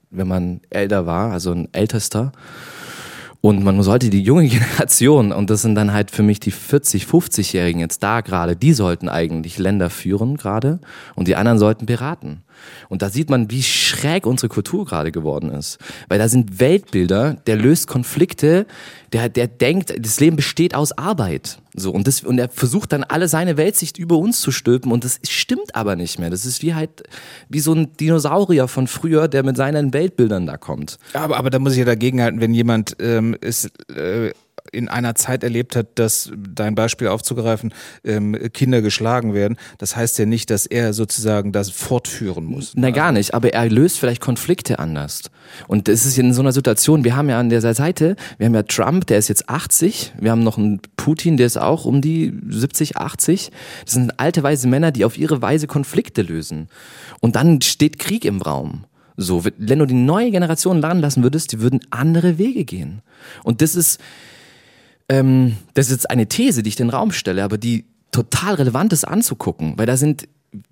wenn man älter war, also ein Ältester. Und man sollte die junge Generation, und das sind dann halt für mich die vierzig-, fünfzigjährigen jetzt da gerade, die sollten eigentlich Länder führen gerade und die anderen sollten beraten. Und da sieht man, wie schräg unsere Kultur gerade geworden ist. Weil da sind Weltbilder, der löst Konflikte, der, der denkt, das Leben besteht aus Arbeit. So, und, das, und er versucht dann alle seine Weltsicht über uns zu stülpen und das stimmt aber nicht mehr. Das ist wie halt wie so ein Dinosaurier von früher, der mit seinen Weltbildern da kommt. Aber, aber da muss ich ja dagegenhalten, wenn jemand ähm, ist, äh, in einer Zeit erlebt hat, dass, dein Beispiel aufzugreifen, ähm, Kinder geschlagen werden. Das heißt ja nicht, dass er sozusagen das fortführen muss. Na, gar nicht, aber er löst vielleicht Konflikte anders. Und das ist in so einer Situation, wir haben ja an der Seite, wir haben ja Trump, der ist jetzt achtzig, wir haben noch einen Putin, der ist auch um die siebzig, achtzig. Das sind alte, weise Männer, die auf ihre Weise Konflikte lösen. Und dann steht Krieg im Raum. So, wenn du die neue Generation lernen lassen würdest, die würden andere Wege gehen. Und das ist, ähm, das ist jetzt eine These, die ich in den Raum stelle, aber die total relevant ist anzugucken, weil da sind,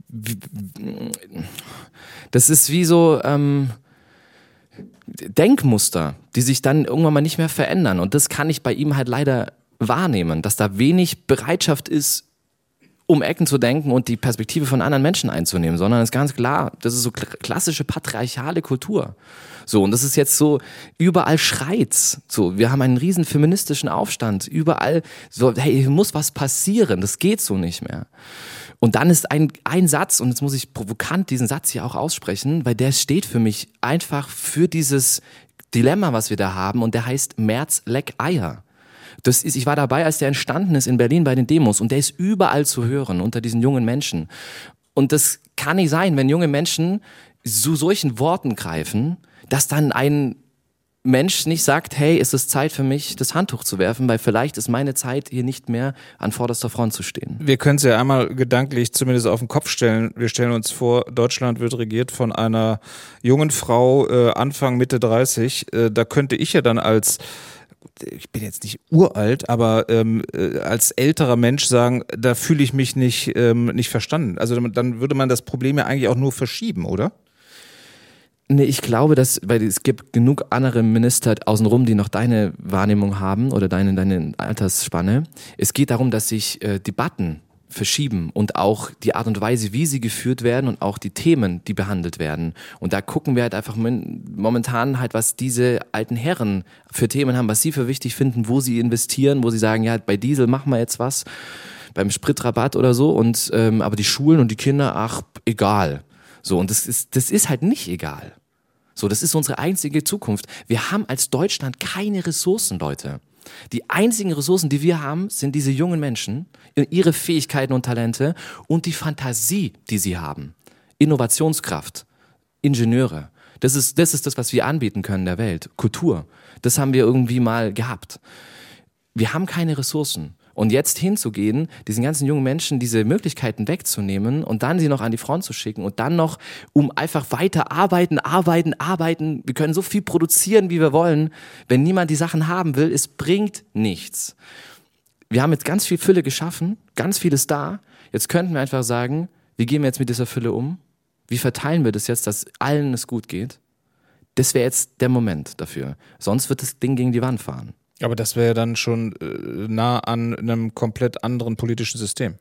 das ist wie so ähm, Denkmuster, die sich dann irgendwann mal nicht mehr verändern. Und das kann ich bei ihm halt leider wahrnehmen, dass da wenig Bereitschaft ist, um Ecken zu denken und die Perspektive von anderen Menschen einzunehmen, sondern es ist ganz klar, das ist so klassische patriarchale Kultur. So, und das ist jetzt so, überall schreit's. So, wir haben einen riesen feministischen Aufstand. Überall so, hey, hier muss was passieren. Das geht so nicht mehr. Und dann ist ein, ein Satz, und jetzt muss ich provokant diesen Satz hier auch aussprechen, weil der steht für mich einfach für dieses Dilemma, was wir da haben, und der heißt Merz leck Eier. Das ist, ich war dabei, als der entstanden ist in Berlin bei den Demos, und der ist überall zu hören unter diesen jungen Menschen. Und das kann nicht sein, wenn junge Menschen zu solchen Worten greifen, dass dann ein Mensch nicht sagt, hey, ist es Zeit für mich, das Handtuch zu werfen, weil vielleicht ist meine Zeit, hier nicht mehr an vorderster Front zu stehen. Wir können es ja einmal gedanklich zumindest auf den Kopf stellen. Wir stellen uns vor, Deutschland wird regiert von einer jungen Frau, äh, Anfang, Mitte dreißig. Äh, da könnte ich ja dann als, ich bin jetzt nicht uralt, aber ähm, äh, als älterer Mensch sagen, da fühle ich mich nicht, ähm, nicht verstanden. Also dann würde man das Problem ja eigentlich auch nur verschieben, oder? Nee, ich glaube, dass, weil es gibt genug andere Minister außenrum, die noch deine Wahrnehmung haben oder deine, deine Altersspanne. Es geht darum, dass sich äh, Debatten verschieben und auch die Art und Weise, wie sie geführt werden und auch die Themen, die behandelt werden. Und da gucken wir halt einfach momentan halt, was diese alten Herren für Themen haben, was sie für wichtig finden, wo sie investieren, wo sie sagen, ja, bei Diesel machen wir jetzt was, beim Spritrabatt oder so, und ähm, aber die Schulen und die Kinder, ach, egal. So, und das ist, das ist halt nicht egal. So, das ist unsere einzige Zukunft. Wir haben als Deutschland keine Ressourcen, Leute. Die einzigen Ressourcen, die wir haben, sind diese jungen Menschen, ihre Fähigkeiten und Talente und die Fantasie, die sie haben. Innovationskraft, Ingenieure. Das ist, das ist das, was wir anbieten können der Welt. Kultur. Das haben wir irgendwie mal gehabt. Wir haben keine Ressourcen. Und jetzt hinzugehen, diesen ganzen jungen Menschen diese Möglichkeiten wegzunehmen und dann sie noch an die Front zu schicken und dann noch, um einfach weiter arbeiten, arbeiten, arbeiten. Wir können so viel produzieren, wie wir wollen. Wenn niemand die Sachen haben will, es bringt nichts. Wir haben jetzt ganz viel Fülle geschaffen, ganz viel ist da. Jetzt könnten wir einfach sagen, wie gehen wir jetzt mit dieser Fülle um? Wie verteilen wir das jetzt, dass allen es gut geht? Das wäre jetzt der Moment dafür. Sonst wird das Ding gegen die Wand fahren. Aber das wäre ja dann schon äh, nah an einem komplett anderen politischen System.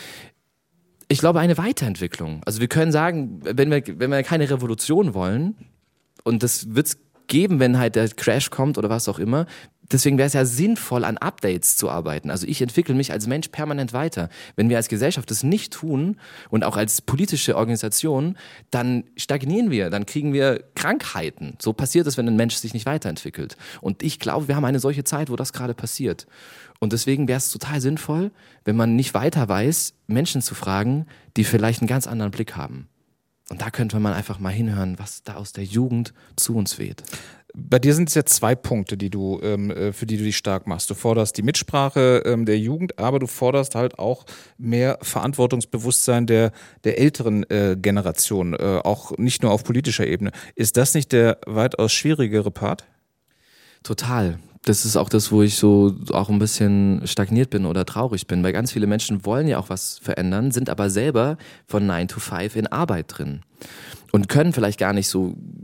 Ich glaube, eine Weiterentwicklung. Also wir können sagen, wenn wir, wenn wir keine Revolution wollen, und das wird es geben, wenn halt der Crash kommt oder was auch immer, deswegen wäre es ja sinnvoll, an Updates zu arbeiten. Also ich entwickle mich als Mensch permanent weiter. Wenn wir als Gesellschaft das nicht tun und auch als politische Organisation, dann stagnieren wir, dann kriegen wir Krankheiten. So passiert es, wenn ein Mensch sich nicht weiterentwickelt. Und ich glaube, wir haben eine solche Zeit, wo das gerade passiert. Und deswegen wäre es total sinnvoll, wenn man nicht weiter weiß, Menschen zu fragen, die vielleicht einen ganz anderen Blick haben. Und da könnte man einfach mal hinhören, was da aus der Jugend zu uns weht. Bei dir sind es ja zwei Punkte, die du, ähm, für die du dich stark machst. Du forderst die Mitsprache ähm, der Jugend, aber du forderst halt auch mehr Verantwortungsbewusstsein der, der älteren äh, Generation, äh, auch nicht nur auf politischer Ebene. Ist das nicht der weitaus schwierigere Part? Total. Das ist auch das, wo ich so auch ein bisschen stagniert bin oder traurig bin, weil ganz viele Menschen wollen ja auch was verändern, sind aber selber von nine to five in Arbeit drin und können vielleicht gar nicht so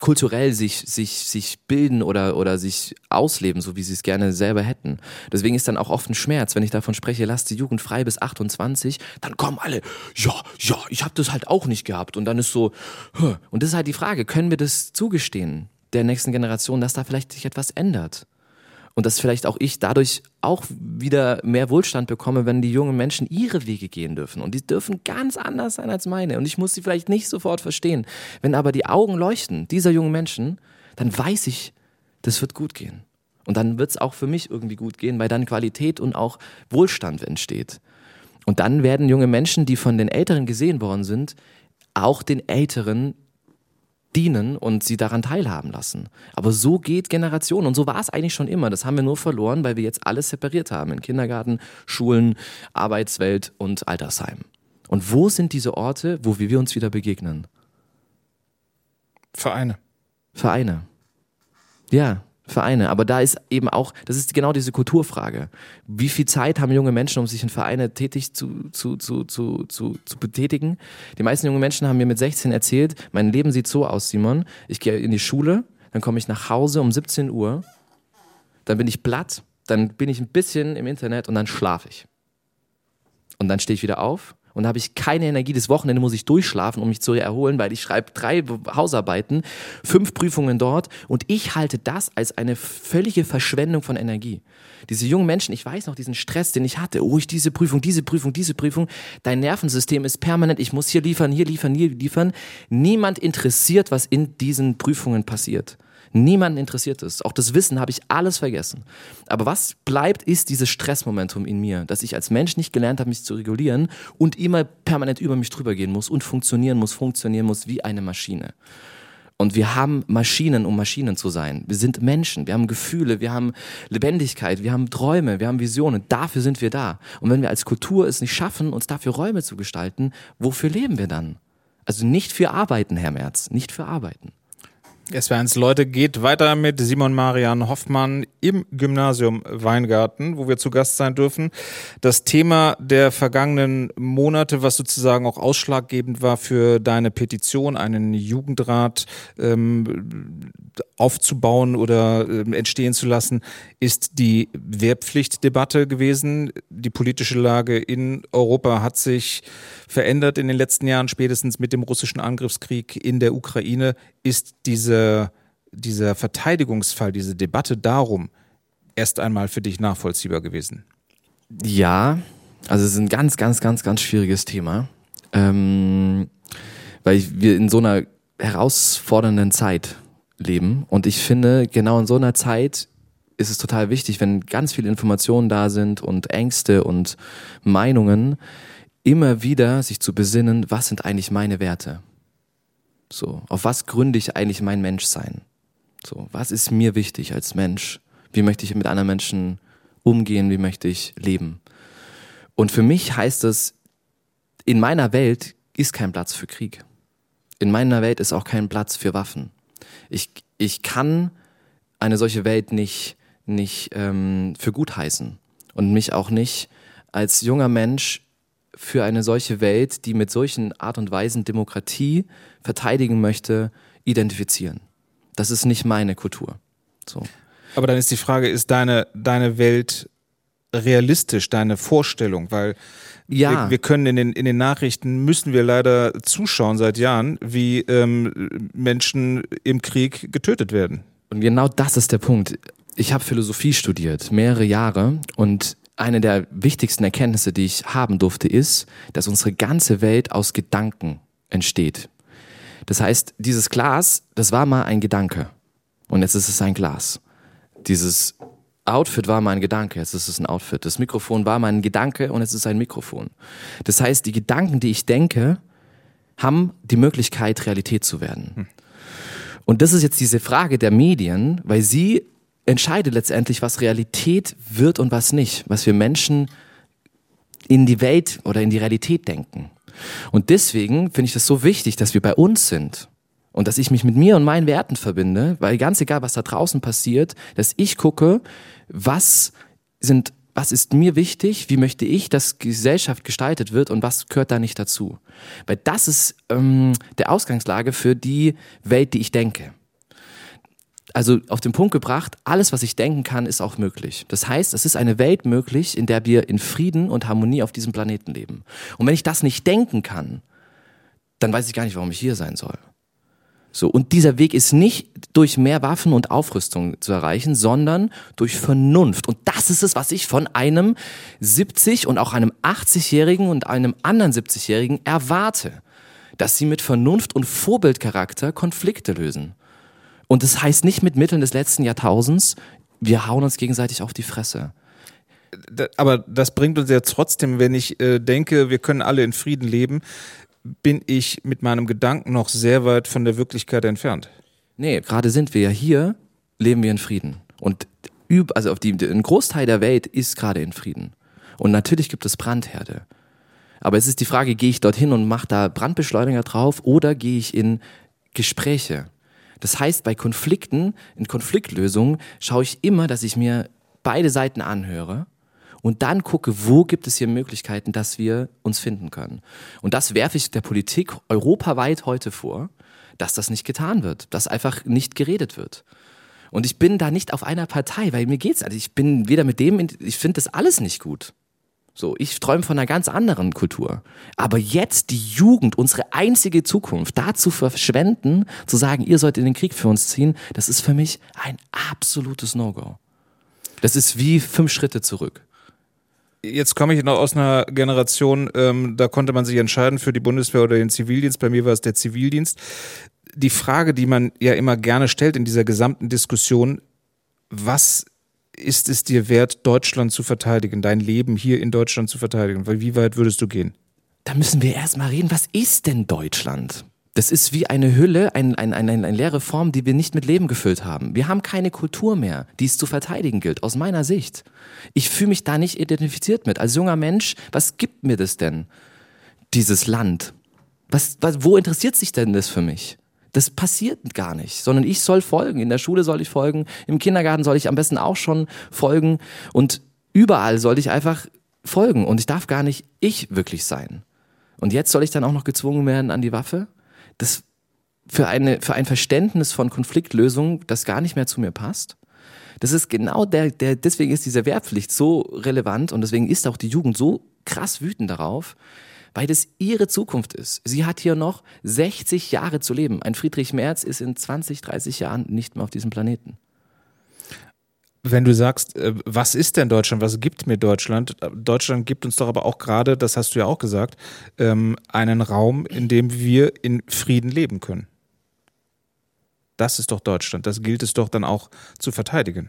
kulturell sich, sich, sich bilden oder, oder sich ausleben, so wie sie es gerne selber hätten. Deswegen ist dann auch oft ein Schmerz, wenn ich davon spreche, lasst die Jugend frei bis achtundzwanzig, dann kommen alle, ja, ja, ich habe das halt auch nicht gehabt. Und dann ist so, und das ist halt die Frage, können wir das zugestehen der nächsten Generation, dass da vielleicht sich etwas ändert? Und dass vielleicht auch ich dadurch auch wieder mehr Wohlstand bekomme, wenn die jungen Menschen ihre Wege gehen dürfen. Und die dürfen ganz anders sein als meine. Und ich muss sie vielleicht nicht sofort verstehen. Wenn aber die Augen leuchten dieser jungen Menschen, dann weiß ich, das wird gut gehen. Und dann wird es auch für mich irgendwie gut gehen, weil dann Qualität und auch Wohlstand entsteht. Und dann werden junge Menschen, die von den Älteren gesehen worden sind, auch den Älteren dienen und sie daran teilhaben lassen. Aber so geht Generation und so war es eigentlich schon immer. Das haben wir nur verloren, weil wir jetzt alles separiert haben. In Kindergarten, Schulen, Arbeitswelt und Altersheim. Und wo sind diese Orte, wo wir uns wieder begegnen? Vereine. Vereine. Ja, Vereine. Aber da ist eben auch, das ist genau diese Kulturfrage. Wie viel Zeit haben junge Menschen, um sich in Vereine tätig zu, zu, zu, zu, zu, zu betätigen? Die meisten jungen Menschen haben mir mit sechzehn erzählt, mein Leben sieht so aus, Simon. Ich gehe in die Schule, dann komme ich nach Hause um siebzehn Uhr, dann bin ich platt, dann bin ich ein bisschen im Internet und dann schlafe ich. Und dann stehe ich wieder auf. Und da habe ich keine Energie. Das Wochenende muss ich durchschlafen, um mich zu erholen, weil ich schreibe drei Hausarbeiten, fünf Prüfungen dort und ich halte das als eine völlige Verschwendung von Energie. Diese jungen Menschen, ich weiß noch diesen Stress, den ich hatte. Oh, ich diese Prüfung, diese Prüfung, diese Prüfung. Dein Nervensystem ist permanent, ich muss hier liefern, hier liefern, hier liefern. Niemand interessiert, was in diesen Prüfungen passiert. Niemanden interessiert es. Auch das Wissen habe ich alles vergessen. Aber was bleibt, ist dieses Stressmomentum in mir, dass ich als Mensch nicht gelernt habe, mich zu regulieren und immer permanent über mich drüber gehen muss und funktionieren muss, funktionieren muss wie eine Maschine. Und wir haben Maschinen, um Maschinen zu sein. Wir sind Menschen, wir haben Gefühle, wir haben Lebendigkeit, wir haben Träume, wir haben Visionen. Dafür sind wir da. Und wenn wir als Kultur es nicht schaffen, uns dafür Räume zu gestalten, wofür leben wir dann? Also nicht für Arbeiten, Herr Merz, nicht für Arbeiten. S W eins Leute geht weiter mit Simon Marian Hoffmann im Gymnasium Weingarten, wo wir zu Gast sein dürfen. Das Thema der vergangenen Monate, was sozusagen auch ausschlaggebend war für deine Petition, einen Jugendrat ähm, aufzubauen oder äh, entstehen zu lassen, ist die Wehrpflichtdebatte gewesen. Die politische Lage in Europa hat sich verändert in den letzten Jahren, spätestens mit dem russischen Angriffskrieg in der Ukraine. Ist diese, dieser Verteidigungsfall, diese Debatte darum erst einmal für dich nachvollziehbar gewesen? Ja, also es ist ein ganz, ganz, ganz, ganz schwieriges Thema, ähm, weil wir in so einer herausfordernden Zeit leben und ich finde, genau in so einer Zeit ist es total wichtig, wenn ganz viele Informationen da sind und Ängste und Meinungen, immer wieder sich zu besinnen, was sind eigentlich meine Werte? So, auf was gründe ich eigentlich mein Menschsein? So, was ist mir wichtig als Mensch? Wie möchte ich mit anderen Menschen umgehen? Wie möchte ich leben? Und für mich heißt es, in meiner Welt ist kein Platz für Krieg. In meiner Welt ist auch kein Platz für Waffen. Ich, ich kann eine solche Welt nicht, nicht ähm, für gut heißen und mich auch nicht als junger Mensch für eine solche Welt, die mit solchen Art und Weisen Demokratie verteidigen möchte, identifizieren. Das ist nicht meine Kultur. So. Aber dann ist die Frage, ist deine, deine Welt realistisch, deine Vorstellung? Weil ja. wir, wir können in den, in den Nachrichten, müssen wir leider zuschauen seit Jahren, wie ähm, Menschen im Krieg getötet werden. Und genau das ist der Punkt. Ich habe Philosophie studiert, mehrere Jahre und eine der wichtigsten Erkenntnisse, die ich haben durfte, ist, dass unsere ganze Welt aus Gedanken entsteht. Das heißt, dieses Glas, das war mal ein Gedanke und jetzt ist es ein Glas. Dieses Outfit war mal ein Gedanke, jetzt ist es ein Outfit. Das Mikrofon war mal ein Gedanke und jetzt ist es ein Mikrofon. Das heißt, die Gedanken, die ich denke, haben die Möglichkeit, Realität zu werden. Hm. Und das ist jetzt diese Frage der Medien, weil sie entscheidet letztendlich, was Realität wird und was nicht, was wir Menschen in die Welt oder in die Realität denken. Und deswegen finde ich das so wichtig, dass wir bei uns sind und dass ich mich mit mir und meinen Werten verbinde, weil ganz egal, was da draußen passiert, dass ich gucke, was sind, was ist mir wichtig, wie möchte ich, dass Gesellschaft gestaltet wird und was gehört da nicht dazu. Weil das ist ähm, der Ausgangslage für die Welt, die ich denke. also auf den Punkt gebracht, alles, was ich denken kann, ist auch möglich. Das heißt, es ist eine Welt möglich, in der wir in Frieden und Harmonie auf diesem Planeten leben. Und wenn ich das nicht denken kann, dann weiß ich gar nicht, warum ich hier sein soll. So, und dieser Weg ist nicht durch mehr Waffen und Aufrüstung zu erreichen, sondern durch Vernunft. Und das ist es, was ich von einem siebzig- und auch einem achtzigjährigen und einem anderen siebzigjährigen erwarte. Dass sie mit Vernunft und Vorbildcharakter Konflikte lösen. Und das heißt nicht mit Mitteln des letzten Jahrtausends, wir hauen uns gegenseitig auf die Fresse. Aber das bringt uns ja trotzdem, wenn ich äh, denke, wir können alle in Frieden leben, bin ich mit meinem Gedanken noch sehr weit von der Wirklichkeit entfernt. Nee, gerade sind wir ja hier, leben wir in Frieden. Und üb, also auf die, ein Großteil der Welt ist gerade in Frieden. Und natürlich gibt es Brandherde. Aber es ist die Frage, gehe ich dorthin und mache da Brandbeschleuniger drauf oder gehe ich in Gespräche? Das heißt, bei Konflikten, in Konfliktlösungen, schaue ich immer, dass ich mir beide Seiten anhöre und dann gucke, wo gibt es hier Möglichkeiten, dass wir uns finden können. Und das werfe ich der Politik europaweit heute vor, dass das nicht getan wird, dass einfach nicht geredet wird. Und ich bin da nicht auf einer Partei, weil mir geht's, also ich bin weder mit dem, ich finde das alles nicht gut. So, ich träume von einer ganz anderen Kultur. Aber jetzt die Jugend, unsere einzige Zukunft, da zu verschwenden, zu sagen, ihr sollt in den Krieg für uns ziehen, das ist für mich ein absolutes No-Go. Das ist wie fünf Schritte zurück. Jetzt komme ich noch aus einer Generation, ähm, da konnte man sich entscheiden für die Bundeswehr oder den Zivildienst. Bei mir war es der Zivildienst. Die Frage, die man ja immer gerne stellt in dieser gesamten Diskussion, was ist es dir wert, Deutschland zu verteidigen, dein Leben hier in Deutschland zu verteidigen? Weil wie weit würdest du gehen? Da müssen wir erstmal reden, was ist denn Deutschland? Das ist wie eine Hülle, ein, ein, ein, eine leere Form, die wir nicht mit Leben gefüllt haben. Wir haben keine Kultur mehr, die es zu verteidigen gilt, aus meiner Sicht. Ich fühle mich da nicht identifiziert mit. Als junger Mensch, was gibt mir das denn, dieses Land? Was, was, wo interessiert sich denn das für mich? Das passiert gar nicht, sondern ich soll folgen. In der Schule soll ich folgen, im Kindergarten soll ich am besten auch schon folgen und überall soll ich einfach folgen und ich darf gar nicht ich wirklich sein. Und jetzt soll ich dann auch noch gezwungen werden an die Waffe? Das für eine, für ein Verständnis von Konfliktlösung, das gar nicht mehr zu mir passt. Das ist genau der, der, deswegen ist diese Wehrpflicht so relevant und deswegen ist auch die Jugend so krass wütend darauf, weil das ihre Zukunft ist. Sie hat hier noch sechzig Jahre zu leben. Ein Friedrich Merz ist in zwanzig, dreißig Jahren nicht mehr auf diesem Planeten. Wenn du sagst, was ist denn Deutschland, was gibt mir Deutschland? Deutschland gibt uns doch aber auch gerade, das hast du ja auch gesagt, einen Raum, in dem wir in Frieden leben können. Das ist doch Deutschland, das gilt es doch dann auch zu verteidigen.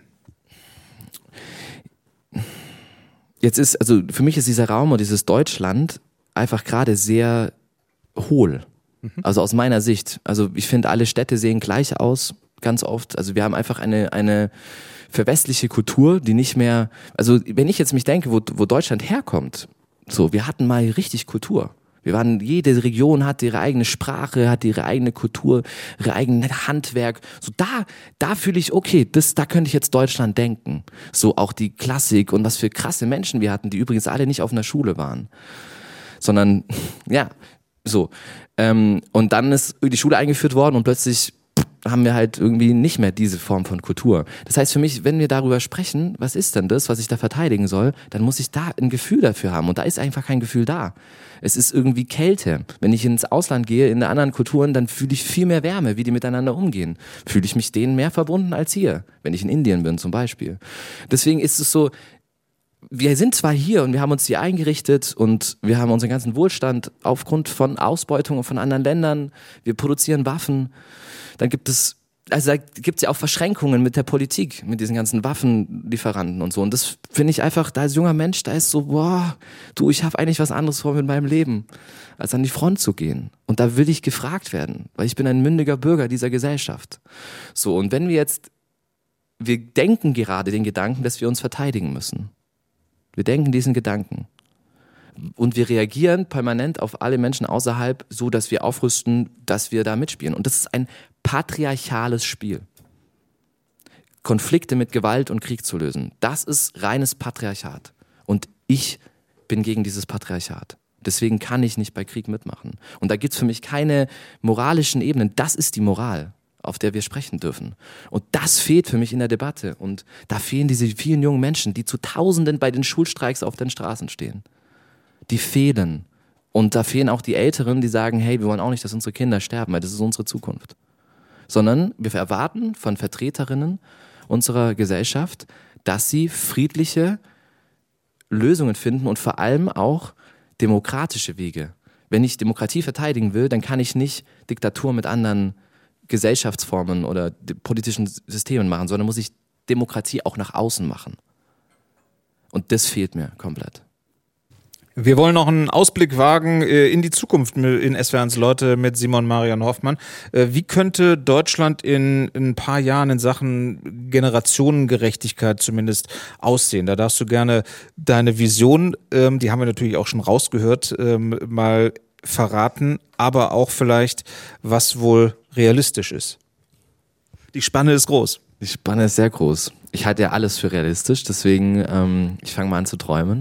Jetzt ist, also für mich ist dieser Raum und dieses Deutschland einfach gerade sehr hohl. Mhm. Also aus meiner Sicht. Also ich finde, alle Städte sehen gleich aus, ganz oft. Also wir haben einfach eine, eine verwestliche Kultur, die nicht mehr, also wenn ich jetzt mich denke, wo, wo Deutschland herkommt, so, wir hatten mal richtig Kultur. Wir waren, jede Region hat ihre eigene Sprache, hat ihre eigene Kultur, ihre eigene Handwerk. So da, da fühle ich, okay, das, da könnte ich jetzt Deutschland denken. So auch die Klassik und was für krasse Menschen wir hatten, die übrigens alle nicht auf einer Schule waren. Sondern, ja, so. Ähm, und dann ist die Schule eingeführt worden und plötzlich haben wir halt irgendwie nicht mehr diese Form von Kultur. Das heißt für mich, wenn wir darüber sprechen, was ist denn das, was ich da verteidigen soll, dann muss ich da ein Gefühl dafür haben und da ist einfach kein Gefühl da. Es ist irgendwie Kälte. Wenn ich ins Ausland gehe, in anderen Kulturen, dann fühle ich viel mehr Wärme, wie die miteinander umgehen. Fühle ich mich denen mehr verbunden als hier, wenn ich in Indien bin zum Beispiel. Deswegen ist es so, wir sind zwar hier und wir haben uns hier eingerichtet und wir haben unseren ganzen Wohlstand aufgrund von Ausbeutung von anderen Ländern, wir produzieren Waffen, dann gibt es, also da gibt es ja auch Verschränkungen mit der Politik, mit diesen ganzen Waffenlieferanten und so und das finde ich einfach, da als junger Mensch, da ist so, boah, du, ich habe eigentlich was anderes vor mit meinem Leben, als an die Front zu gehen und da will ich gefragt werden, weil ich bin ein mündiger Bürger dieser Gesellschaft. So, und wenn wir jetzt, wir denken gerade den Gedanken, dass wir uns verteidigen müssen. Wir denken diesen Gedanken. Und wir reagieren permanent auf alle Menschen außerhalb, so dass wir aufrüsten, dass wir da mitspielen. Und das ist ein patriarchales Spiel. Konflikte mit Gewalt und Krieg zu lösen, das ist reines Patriarchat. Und ich bin gegen dieses Patriarchat. Deswegen kann ich nicht bei Krieg mitmachen. Und da gibt es für mich keine moralischen Ebenen. Das ist die Moral. auf der wir sprechen dürfen. Und das fehlt für mich in der Debatte. Und da fehlen diese vielen jungen Menschen, die zu Tausenden bei den Schulstreiks auf den Straßen stehen. Die fehlen. Und da fehlen auch die Älteren, die sagen, hey, wir wollen auch nicht, dass unsere Kinder sterben, weil das ist unsere Zukunft. Sondern wir erwarten von Vertreterinnen unserer Gesellschaft, dass sie friedliche Lösungen finden und vor allem auch demokratische Wege. Wenn ich Demokratie verteidigen will, dann kann ich nicht Diktatur mit anderen Gesellschaftsformen oder politischen Systemen machen, sondern muss ich Demokratie auch nach außen machen. Und das fehlt mir komplett. Wir wollen noch einen Ausblick wagen äh, in die Zukunft in S W R eins Leute mit Simon Marian Hoffmann. Äh, wie könnte Deutschland in, in ein paar Jahren in Sachen Generationengerechtigkeit zumindest aussehen? Da darfst du gerne deine Vision, ähm, die haben wir natürlich auch schon rausgehört, ähm, mal verraten, aber auch vielleicht, was wohl realistisch ist. Die Spanne ist groß. Die Spanne ist sehr groß. Ich halte ja alles für realistisch, deswegen ähm, ich fange mal an zu träumen.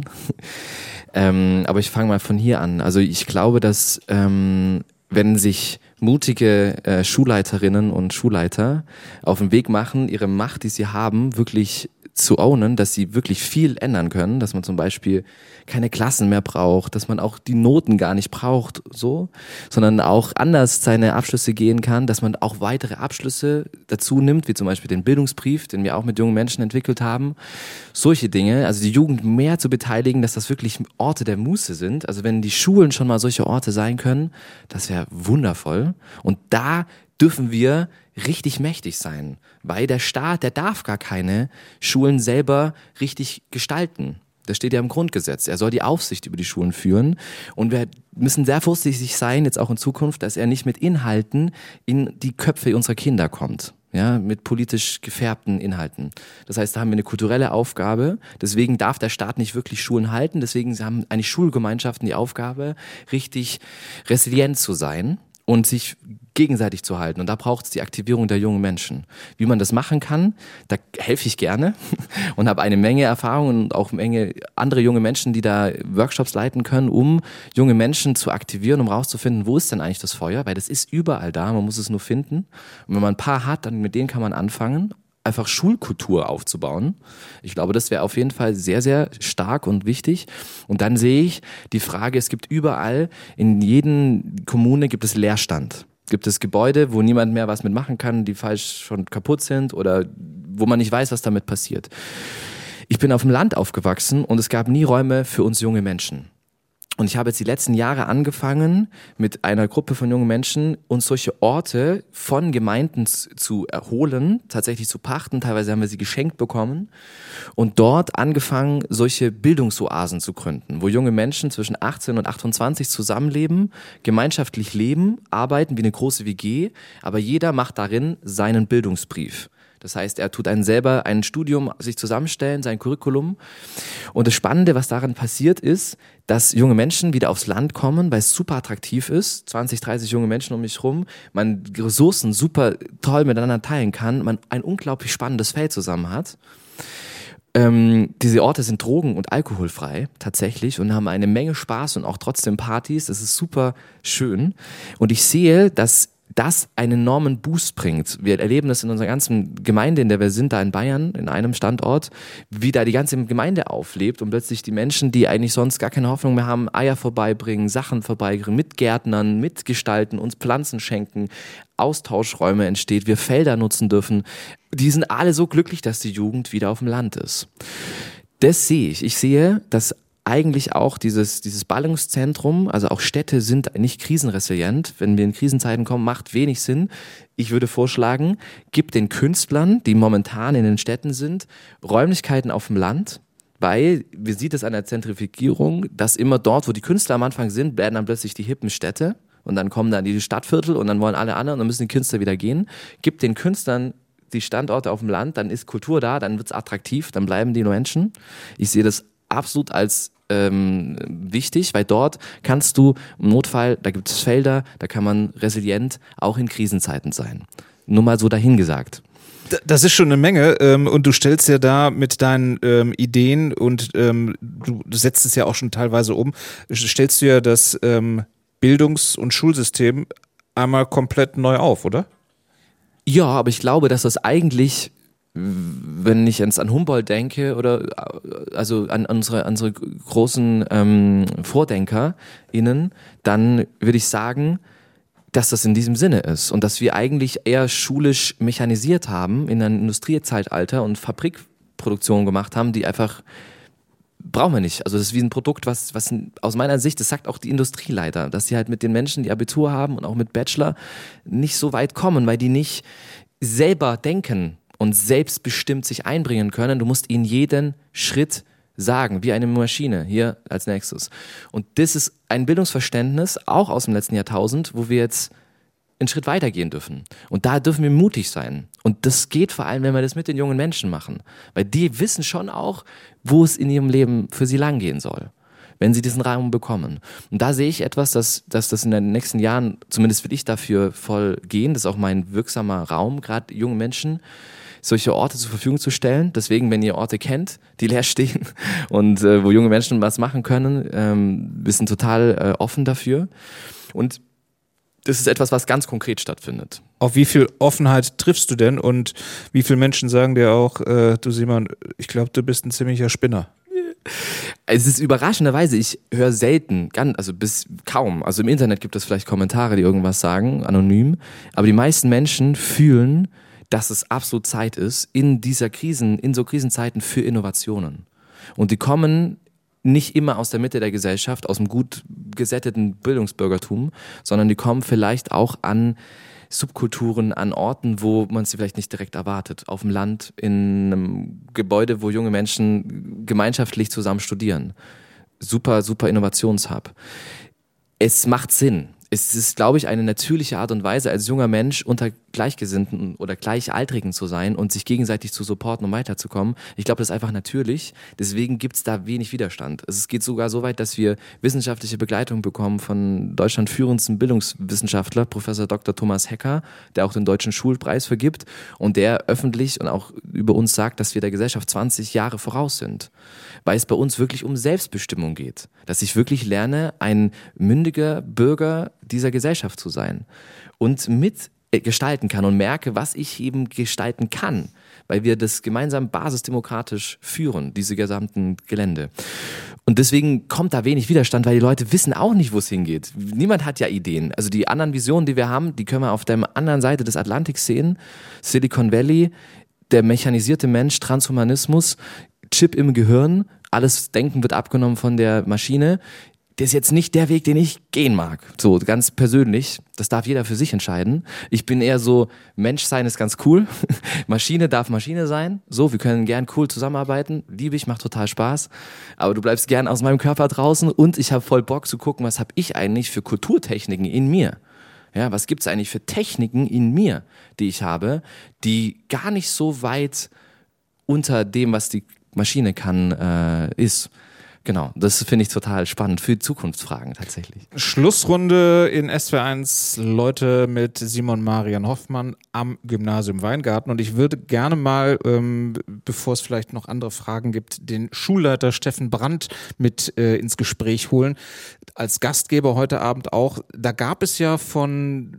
Ähm, aber ich fange mal von hier an. Also ich glaube, dass ähm, wenn sich mutige äh, Schulleiterinnen und Schulleiter auf den Weg machen, ihre Macht, die sie haben, wirklich zu ownen, dass sie wirklich viel ändern können, dass man zum Beispiel keine Klassen mehr braucht, dass man auch die Noten gar nicht braucht, so, sondern auch anders seine Abschlüsse gehen kann, dass man auch weitere Abschlüsse dazu nimmt, wie zum Beispiel den Bildungsbrief, den wir auch mit jungen Menschen entwickelt haben. Solche Dinge, also die Jugend mehr zu beteiligen, dass das wirklich Orte der Muße sind. Also wenn die Schulen schon mal solche Orte sein können, das wäre wundervoll. Und da dürfen wir richtig mächtig sein, weil der Staat, der darf gar keine Schulen selber richtig gestalten. Das steht ja im Grundgesetz. Er soll die Aufsicht über die Schulen führen und wir müssen sehr vorsichtig sein, jetzt auch in Zukunft, dass er nicht mit Inhalten in die Köpfe unserer Kinder kommt. Ja, mit politisch gefärbten Inhalten. Das heißt, da haben wir eine kulturelle Aufgabe. Deswegen darf der Staat nicht wirklich Schulen halten. Deswegen haben eigentlich Schulgemeinschaften die Aufgabe, richtig resilient zu sein und sich gegenseitig zu halten. Und da braucht es die Aktivierung der jungen Menschen. Wie man das machen kann, da helfe ich gerne und habe eine Menge Erfahrung und auch eine Menge andere junge Menschen, die da Workshops leiten können, um junge Menschen zu aktivieren, um rauszufinden, wo ist denn eigentlich das Feuer? Weil das ist überall da, man muss es nur finden. Und wenn man ein paar hat, dann mit denen kann man anfangen, einfach Schulkultur aufzubauen. Ich glaube, das wäre auf jeden Fall sehr, sehr stark und wichtig. Und dann sehe ich die Frage, es gibt überall, in jeden Kommune gibt es Leerstand. Gibt es Gebäude, wo niemand mehr was mitmachen kann, die falsch schon kaputt sind oder wo man nicht weiß, was damit passiert. Ich bin auf dem Land aufgewachsen und es gab nie Räume für uns junge Menschen. Und ich habe jetzt die letzten Jahre angefangen, mit einer Gruppe von jungen Menschen uns solche Orte von Gemeinden zu erholen, tatsächlich zu pachten. Teilweise haben wir sie geschenkt bekommen und dort angefangen, solche Bildungsoasen zu gründen, wo junge Menschen zwischen achtzehn und achtundzwanzig zusammenleben, gemeinschaftlich leben, arbeiten wie eine große W G, aber jeder macht darin seinen Bildungsbrief. Das heißt, er tut einen selber ein Studium sich zusammenstellen, sein Curriculum. Und das Spannende, was daran passiert, ist, dass junge Menschen wieder aufs Land kommen, weil es super attraktiv ist. zwanzig, dreißig junge Menschen um mich rum. Man Ressourcen super toll miteinander teilen kann. Man ein unglaublich spannendes Feld zusammen hat. Ähm, diese Orte sind drogen- und alkoholfrei tatsächlich und haben eine Menge Spaß und auch trotzdem Partys. Das ist super schön. Und ich sehe, dass das einen enormen Boost bringt. Wir erleben das in unserer ganzen Gemeinde, in der wir sind, da in Bayern, in einem Standort, wie da die ganze Gemeinde auflebt und plötzlich die Menschen, die eigentlich sonst gar keine Hoffnung mehr haben, Eier vorbeibringen, Sachen vorbeibringen, mitgärtnern, mitgestalten, uns Pflanzen schenken, Austauschräume entsteht, wir Felder nutzen dürfen. Die sind alle so glücklich, dass die Jugend wieder auf dem Land ist. Das sehe ich. Ich sehe, dass eigentlich auch dieses, dieses Ballungszentrum, also auch Städte sind nicht krisenresilient. Wenn wir in Krisenzeiten kommen, macht wenig Sinn. Ich würde vorschlagen, gib den Künstlern, die momentan in den Städten sind, Räumlichkeiten auf dem Land, weil wir sehen das an der Zentrifugierung, dass immer dort, wo die Künstler am Anfang sind, werden dann plötzlich die hippen Städte und dann kommen dann die Stadtviertel und dann wollen alle anderen und dann müssen die Künstler wieder gehen. Gib den Künstlern die Standorte auf dem Land, dann ist Kultur da, dann wird's attraktiv, dann bleiben die Menschen. Ich sehe das absolut als ähm, wichtig, weil dort kannst du im Notfall, da gibt es Felder, da kann man resilient auch in Krisenzeiten sein. Nur mal so dahingesagt. Das ist schon eine Menge ähm, und du stellst ja da mit deinen ähm, Ideen und ähm, du, du setzt es ja auch schon teilweise um, stellst du ja das ähm, Bildungs- und Schulsystem einmal komplett neu auf, oder? Ja, aber ich glaube, dass das eigentlich, wenn ich jetzt an Humboldt denke oder also an unsere, unsere großen ähm, VordenkerInnen, dann würde ich sagen, dass das in diesem Sinne ist und dass wir eigentlich eher schulisch mechanisiert haben in einem Industriezeitalter und Fabrikproduktion gemacht haben, die einfach brauchen wir nicht. Also das ist wie ein Produkt, was, was aus meiner Sicht, das sagt auch die Industrie leider, dass sie halt mit den Menschen, die Abitur haben und auch mit Bachelor nicht so weit kommen, weil die nicht selber denken und selbstbestimmt sich einbringen können. Du musst ihnen jeden Schritt sagen, wie eine Maschine, hier als nächstes. Und das ist ein Bildungsverständnis, auch aus dem letzten Jahrtausend, wo wir jetzt einen Schritt weitergehen dürfen. Und da dürfen wir mutig sein. Und das geht vor allem, wenn wir das mit den jungen Menschen machen. Weil die wissen schon auch, wo es in ihrem Leben für sie langgehen soll, wenn sie diesen Rahmen bekommen. Und da sehe ich etwas, dass, dass das in den nächsten Jahren, zumindest will ich dafür voll gehen, das ist auch mein wirksamer Raum, gerade jungen Menschen, solche Orte zur Verfügung zu stellen. Deswegen, wenn ihr Orte kennt, die leer stehen und äh, wo junge Menschen was machen können, ähm, wir sind total äh, offen dafür. Und das ist etwas, was ganz konkret stattfindet. Auf wie viel Offenheit triffst du denn und wie viele Menschen sagen dir auch, äh, du Simon, ich glaube, du bist ein ziemlicher Spinner? Es ist überraschenderweise, ich höre selten, ganz, also bis kaum. Also im Internet gibt es vielleicht Kommentare, die irgendwas sagen, anonym. Aber die meisten Menschen fühlen, dass es absolut Zeit ist in dieser Krisen, in so Krisenzeiten für Innovationen. Und die kommen nicht immer aus der Mitte der Gesellschaft, aus dem gut gesätteten Bildungsbürgertum, sondern die kommen vielleicht auch an Subkulturen, an Orten, wo man sie vielleicht nicht direkt erwartet. Auf dem Land, in einem Gebäude, wo junge Menschen gemeinschaftlich zusammen studieren. Super, super Innovationshub. Es macht Sinn. Es ist, glaube ich, eine natürliche Art und Weise, als junger Mensch unter Gleichgesinnten oder Gleichaltrigen zu sein und sich gegenseitig zu supporten, um weiterzukommen. Ich glaube, das ist einfach natürlich. Deswegen gibt es da wenig Widerstand. Es geht sogar so weit, dass wir wissenschaftliche Begleitung bekommen von Deutschland führendsten Bildungswissenschaftler, Professor Doktor Thomas Hecker, der auch den Deutschen Schulpreis vergibt und der öffentlich und auch über uns sagt, dass wir der Gesellschaft zwanzig Jahre voraus sind. Weil es bei uns wirklich um Selbstbestimmung geht. Dass ich wirklich lerne, ein mündiger Bürger dieser Gesellschaft zu sein und mit gestalten kann und merke, was ich eben gestalten kann, weil wir das gemeinsam basisdemokratisch führen, diese gesamten Gelände. Und deswegen kommt da wenig Widerstand, weil die Leute wissen auch nicht, wo es hingeht. Niemand hat ja Ideen. Also die anderen Visionen, die wir haben, die können wir auf der anderen Seite des Atlantiks sehen. Silicon Valley, der mechanisierte Mensch, Transhumanismus, Chip im Gehirn, alles Denken wird abgenommen von der Maschine. Das ist jetzt nicht der Weg, den ich gehen mag. So ganz persönlich, das darf jeder für sich entscheiden. Ich bin eher so, Menschsein ist ganz cool. Maschine darf Maschine sein. So, wir können gern cool zusammenarbeiten. Liebe ich, macht total Spaß. Aber du bleibst gern aus meinem Körper draußen und ich habe voll Bock zu gucken, was habe ich eigentlich für Kulturtechniken in mir. Ja, was gibt's eigentlich für Techniken in mir, die ich habe, die gar nicht so weit unter dem, was die Maschine kann, äh, ist. Genau, das finde ich total spannend für Zukunftsfragen tatsächlich. Schlussrunde in S W R eins, Leute mit Simon Marian Hoffmann am Gymnasium Weingarten. Und ich würde gerne mal, ähm, bevor es vielleicht noch andere Fragen gibt, den Schulleiter Steffen Brandt mit äh, ins Gespräch holen. Als Gastgeber heute Abend auch. Da gab es ja von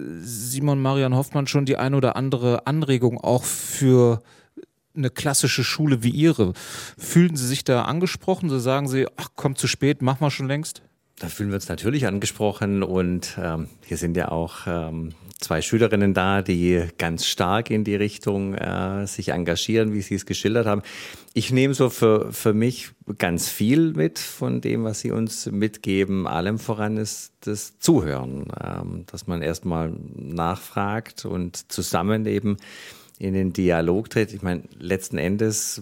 Simon Marian Hoffmann schon die ein oder andere Anregung auch für eine klassische Schule wie Ihre. Fühlen Sie sich da angesprochen? So sagen Sie, ach, kommt zu spät, machen wir schon längst? Da fühlen wir uns natürlich angesprochen und ähm, hier sind ja auch ähm, zwei Schülerinnen da, die ganz stark in die Richtung äh, sich engagieren, wie Sie es geschildert haben. Ich nehme so für, für mich ganz viel mit von dem, was Sie uns mitgeben. Allem voran ist das Zuhören, ähm, dass man erstmal nachfragt und zusammen eben in den Dialog tritt. Ich meine, letzten Endes,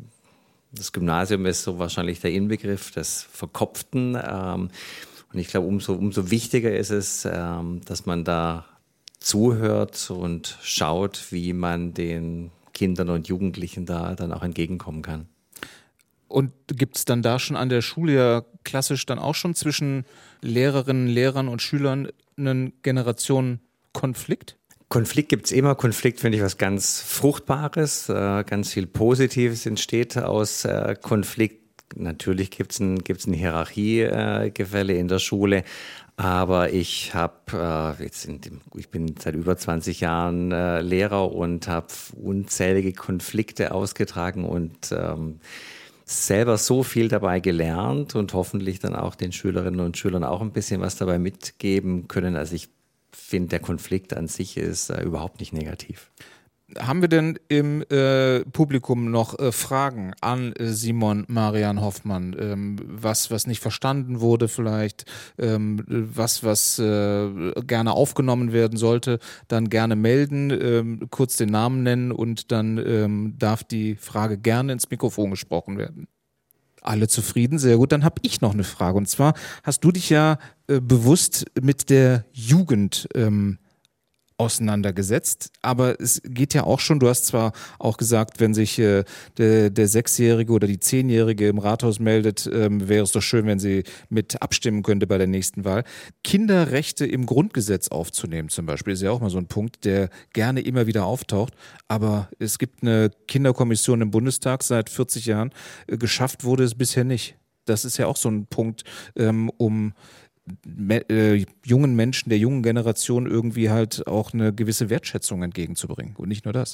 das Gymnasium ist so wahrscheinlich der Inbegriff des Verkopften. Ähm, und ich glaube, umso, umso wichtiger ist es, ähm, dass man da zuhört und schaut, wie man den Kindern und Jugendlichen da dann auch entgegenkommen kann. Und gibt es dann da schon an der Schule ja klassisch dann auch schon zwischen Lehrerinnen, Lehrern und Schülern einen Generationenkonflikt? Konflikt gibt's immer. Konflikt finde ich was ganz Fruchtbares. Äh, ganz viel Positives entsteht aus äh, Konflikt. Natürlich gibt's ein, gibt's ein Hierarchiegefälle äh, in der Schule. Aber ich habe äh, jetzt in dem, ich bin seit über zwanzig Jahren äh, Lehrer und habe unzählige Konflikte ausgetragen und ähm, selber so viel dabei gelernt und hoffentlich dann auch den Schülerinnen und Schülern auch ein bisschen was dabei mitgeben können. Also ich finde, der Konflikt an sich ist äh, überhaupt nicht negativ. Haben wir denn im äh, Publikum noch äh, Fragen an äh, Simon Marian Hoffmann? Ähm, was, was nicht verstanden wurde vielleicht, ähm, was, was äh, gerne aufgenommen werden sollte, dann gerne melden, ähm, kurz den Namen nennen und dann ähm, darf die Frage gerne ins Mikrofon gesprochen werden. Alle zufrieden, sehr gut. Dann habe ich noch eine Frage. Und zwar hast du dich ja äh, bewusst mit der Jugend ähm, auseinandergesetzt, aber es geht ja auch schon, du hast zwar auch gesagt, wenn sich äh, der, der Sechsjährige oder die Zehnjährige im Rathaus meldet, ähm, wäre es doch schön, wenn sie mit abstimmen könnte bei der nächsten Wahl. Kinderrechte im Grundgesetz aufzunehmen zum Beispiel, ist ja auch mal so ein Punkt, der gerne immer wieder auftaucht, aber es gibt eine Kinderkommission im Bundestag seit vierzig Jahren, äh, geschafft wurde es bisher nicht. Das ist ja auch so ein Punkt, ähm, um Me- äh, jungen Menschen, der jungen Generation irgendwie halt auch eine gewisse Wertschätzung entgegenzubringen. Und nicht nur das.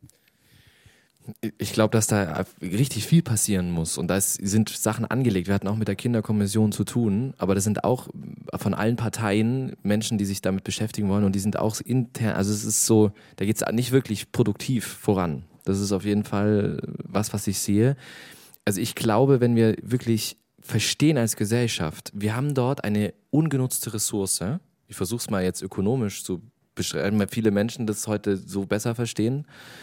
Ich glaube, dass da richtig viel passieren muss und da ist, sind Sachen angelegt. Wir hatten auch mit der Kinderkommission zu tun, aber das sind auch von allen Parteien Menschen, die sich damit beschäftigen wollen und die sind auch intern, also es ist so, da geht es nicht wirklich produktiv voran. Das ist auf jeden Fall was, was ich sehe. Also ich glaube, wenn wir wirklich verstehen als Gesellschaft, wir haben dort eine ungenutzte Ressource. Ich versuche es mal jetzt ökonomisch zu beschreiben, weil viele Menschen das heute so besser verstehen.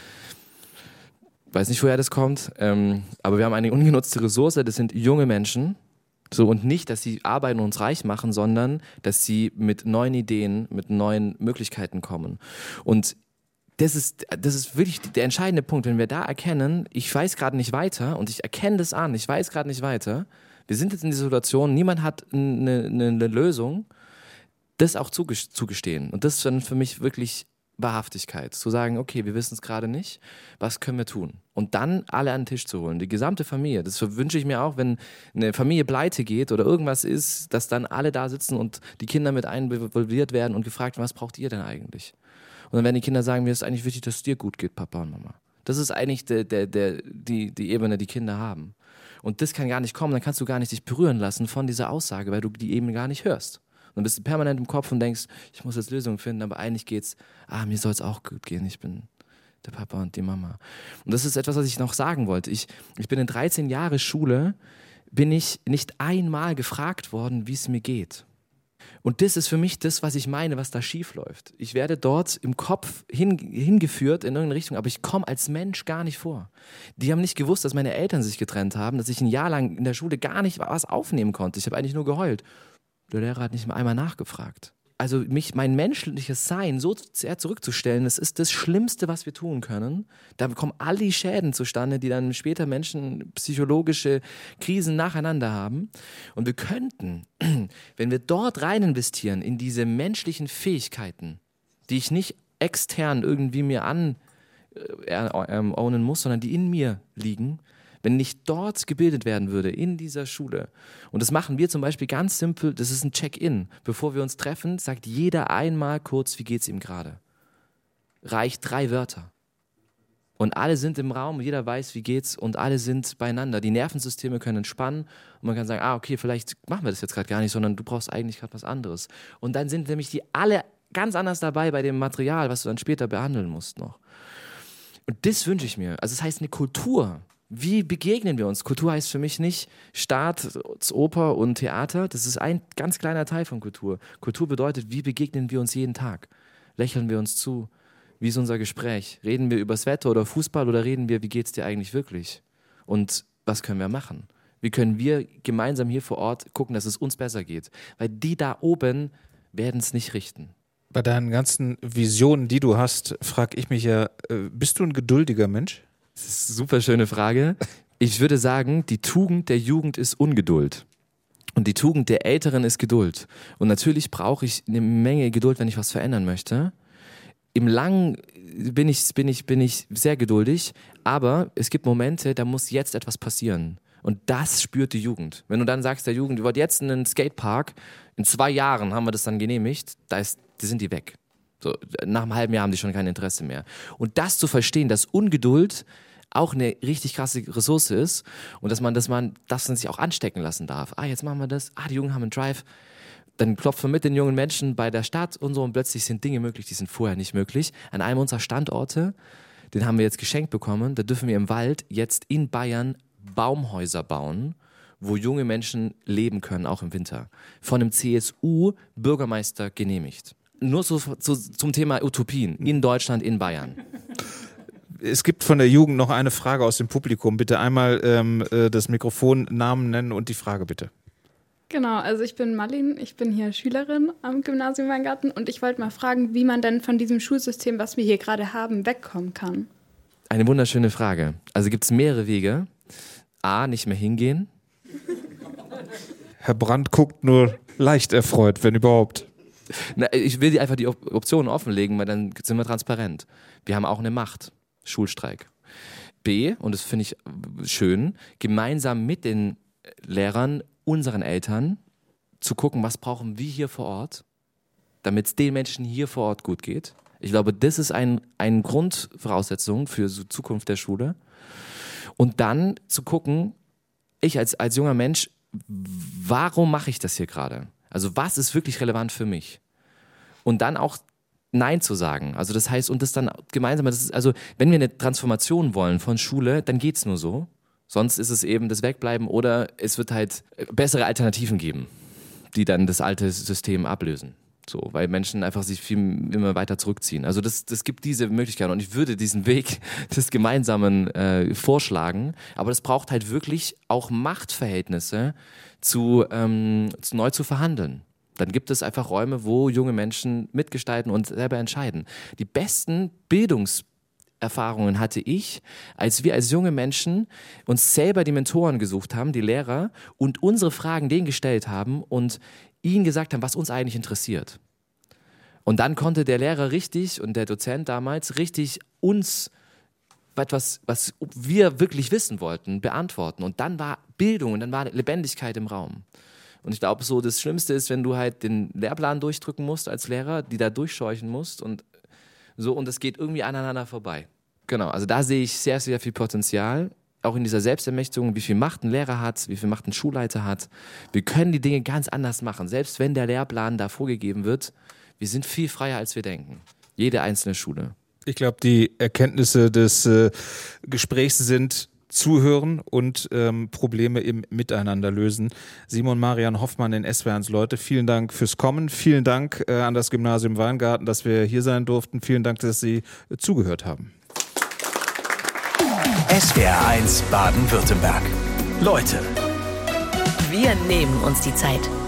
Weiß nicht, woher das kommt, ähm, aber wir haben eine ungenutzte Ressource, das sind junge Menschen. So, und nicht, dass sie arbeiten und uns reich machen, sondern dass sie mit neuen Ideen, mit neuen Möglichkeiten kommen. Und Das ist, das ist wirklich der entscheidende Punkt. Wenn wir da erkennen, ich weiß gerade nicht weiter und ich erkenne das an, ich weiß gerade nicht weiter, wir sind jetzt in dieser Situation, niemand hat eine, eine, eine Lösung, das auch zugestehen. Und das ist dann für mich wirklich Wahrhaftigkeit. Zu sagen, okay, wir wissen es gerade nicht, was können wir tun? Und dann alle an den Tisch zu holen, die gesamte Familie. Das wünsche ich mir auch, wenn eine Familie pleite geht oder irgendwas ist, dass dann alle da sitzen und die Kinder mit involviert werden und gefragt werden, was braucht ihr denn eigentlich? Und dann werden die Kinder sagen, mir ist eigentlich wichtig, dass es dir gut geht, Papa und Mama. Das ist eigentlich der, der, der, die, die Ebene, die Kinder haben. Und das kann gar nicht kommen, dann kannst du gar nicht dich berühren lassen von dieser Aussage, weil du die eben gar nicht hörst. Und dann bist du permanent im Kopf und denkst, ich muss jetzt Lösungen finden, aber eigentlich geht's, ah, mir soll es auch gut gehen, ich bin der Papa und die Mama. Und das ist etwas, was ich noch sagen wollte. Ich, ich bin in dreizehn Jahre Schule, bin ich nicht einmal gefragt worden, wie es mir geht. Und das ist für mich das, was ich meine, was da schief läuft. Ich werde dort im Kopf hin, hingeführt in irgendeine Richtung, aber ich komme als Mensch gar nicht vor. Die haben nicht gewusst, dass meine Eltern sich getrennt haben, dass ich ein Jahr lang in der Schule gar nicht was aufnehmen konnte. Ich habe eigentlich nur geheult. Der Lehrer hat nicht mal einmal nachgefragt. Also mich, mein menschliches Sein so sehr zurückzustellen, das ist das Schlimmste, was wir tun können. Da kommen all die Schäden zustande, die dann später Menschen psychologische Krisen nacheinander haben. Und wir könnten, wenn wir dort rein investieren, in diese menschlichen Fähigkeiten, die ich nicht extern irgendwie mir an äh, ähm, ownen muss, sondern die in mir liegen, wenn nicht dort gebildet werden würde, in dieser Schule. Und das machen wir zum Beispiel ganz simpel, das ist ein Check-in. Bevor wir uns treffen, sagt jeder einmal kurz, wie geht's ihm gerade. Reicht drei Wörter. Und alle sind im Raum, jeder weiß, wie geht's und alle sind beieinander. Die Nervensysteme können entspannen und man kann sagen, ah, okay, vielleicht machen wir das jetzt gerade gar nicht, sondern du brauchst eigentlich gerade was anderes. Und dann sind nämlich die alle ganz anders dabei bei dem Material, was du dann später behandeln musst noch. Und das wünsche ich mir. Also das heißt eine Kultur. Wie begegnen wir uns? Kultur heißt für mich nicht Staat, Oper und Theater. Das ist ein ganz kleiner Teil von Kultur. Kultur bedeutet, wie begegnen wir uns jeden Tag? Lächeln wir uns zu? Wie ist unser Gespräch? Reden wir übers Wetter oder Fußball oder reden wir, wie geht's dir eigentlich wirklich? Und was können wir machen? Wie können wir gemeinsam hier vor Ort gucken, dass es uns besser geht? Weil die da oben werden es nicht richten. Bei deinen ganzen Visionen, die du hast, frage ich mich ja, bist du ein geduldiger Mensch? Das ist eine super schöne Frage. Ich würde sagen, die Tugend der Jugend ist Ungeduld. Und die Tugend der Älteren ist Geduld. Und natürlich brauche ich eine Menge Geduld, wenn ich was verändern möchte. Im Langen bin ich, bin ich, bin ich sehr geduldig, aber es gibt Momente, da muss jetzt etwas passieren. Und das spürt die Jugend. Wenn du dann sagst der Jugend, ihr wollt jetzt in einen Skatepark, in zwei Jahren haben wir das dann genehmigt, da ist, die sind die weg. So, nach einem halben Jahr haben die schon kein Interesse mehr. Und das zu verstehen, dass Ungeduld auch eine richtig krasse Ressource ist und dass man, dass man, dass man sich auch anstecken lassen darf. Ah, jetzt machen wir das. Ah, die Jungen haben einen Drive. Dann klopfen wir mit den jungen Menschen bei der Stadt und so und plötzlich sind Dinge möglich, die sind vorher nicht möglich. An einem unserer Standorte, den haben wir jetzt geschenkt bekommen, da dürfen wir im Wald jetzt in Bayern Baumhäuser bauen, wo junge Menschen leben können, auch im Winter. Von einem C S U-Bürgermeister genehmigt. Nur so, so zum Thema Utopien in Deutschland, in Bayern. Es gibt von der Jugend noch eine Frage aus dem Publikum. Bitte einmal ähm, das Mikrofon, Namen nennen und die Frage bitte. Genau, also ich bin Marlene, ich bin hier Schülerin am Gymnasium Weingarten und ich wollte mal fragen, wie man denn von diesem Schulsystem, was wir hier gerade haben, wegkommen kann. Eine wunderschöne Frage. Also gibt es mehrere Wege. A, nicht mehr hingehen. Herr Brandt guckt nur leicht erfreut, wenn überhaupt. Na, ich will dir einfach die Op- Optionen offenlegen, weil dann sind wir transparent. Wir haben auch eine Macht. Schulstreik. B, und das finde ich schön, gemeinsam mit den Lehrern, unseren Eltern, zu gucken, was brauchen wir hier vor Ort, damit es den Menschen hier vor Ort gut geht. Ich glaube, das ist ein, eine Grundvoraussetzung für die Zukunft der Schule. Und dann zu gucken, ich als, als junger Mensch, warum mache ich das hier gerade? Also was ist wirklich relevant für mich? Und dann auch Nein zu sagen. Also das heißt, und das dann gemeinsam, das ist, also wenn wir eine Transformation wollen von Schule, dann geht's nur so. Sonst ist es eben das Wegbleiben oder es wird halt bessere Alternativen geben, die dann das alte System ablösen. So, weil Menschen einfach sich viel immer weiter zurückziehen. Also das, das gibt diese Möglichkeit und ich würde diesen Weg des Gemeinsamen äh, vorschlagen, aber das braucht halt wirklich auch Machtverhältnisse zu, ähm, zu neu zu verhandeln. Dann gibt es einfach Räume, wo junge Menschen mitgestalten und selber entscheiden. Die besten Bildungserfahrungen hatte ich, als wir als junge Menschen uns selber die Mentoren gesucht haben, die Lehrer, und unsere Fragen denen gestellt haben und ihnen gesagt haben, was uns eigentlich interessiert. Und dann konnte der Lehrer richtig und der Dozent damals richtig uns etwas, was wir wirklich wissen wollten, beantworten. Und dann war Bildung und dann war Lebendigkeit im Raum. Und ich glaube, so das Schlimmste ist, wenn du halt den Lehrplan durchdrücken musst als Lehrer, die da durchscheuchen musst und so, und es geht irgendwie aneinander vorbei. Genau, also da sehe ich sehr, sehr viel Potenzial, auch in dieser Selbstermächtigung, wie viel Macht ein Lehrer hat, wie viel Macht ein Schulleiter hat. Wir können die Dinge ganz anders machen, selbst wenn der Lehrplan da vorgegeben wird. Wir sind viel freier, als wir denken. Jede einzelne Schule. Ich glaube, die Erkenntnisse des äh, Gesprächs sind zuhören und ähm, Probleme im Miteinander lösen. Simon Marian Hoffmann in S W R eins Leute, vielen Dank fürs Kommen. Vielen Dank äh, an das Gymnasium Weingarten, dass wir hier sein durften. Vielen Dank, dass Sie äh, zugehört haben. S W R eins Baden-Württemberg. Leute. Wir nehmen uns die Zeit.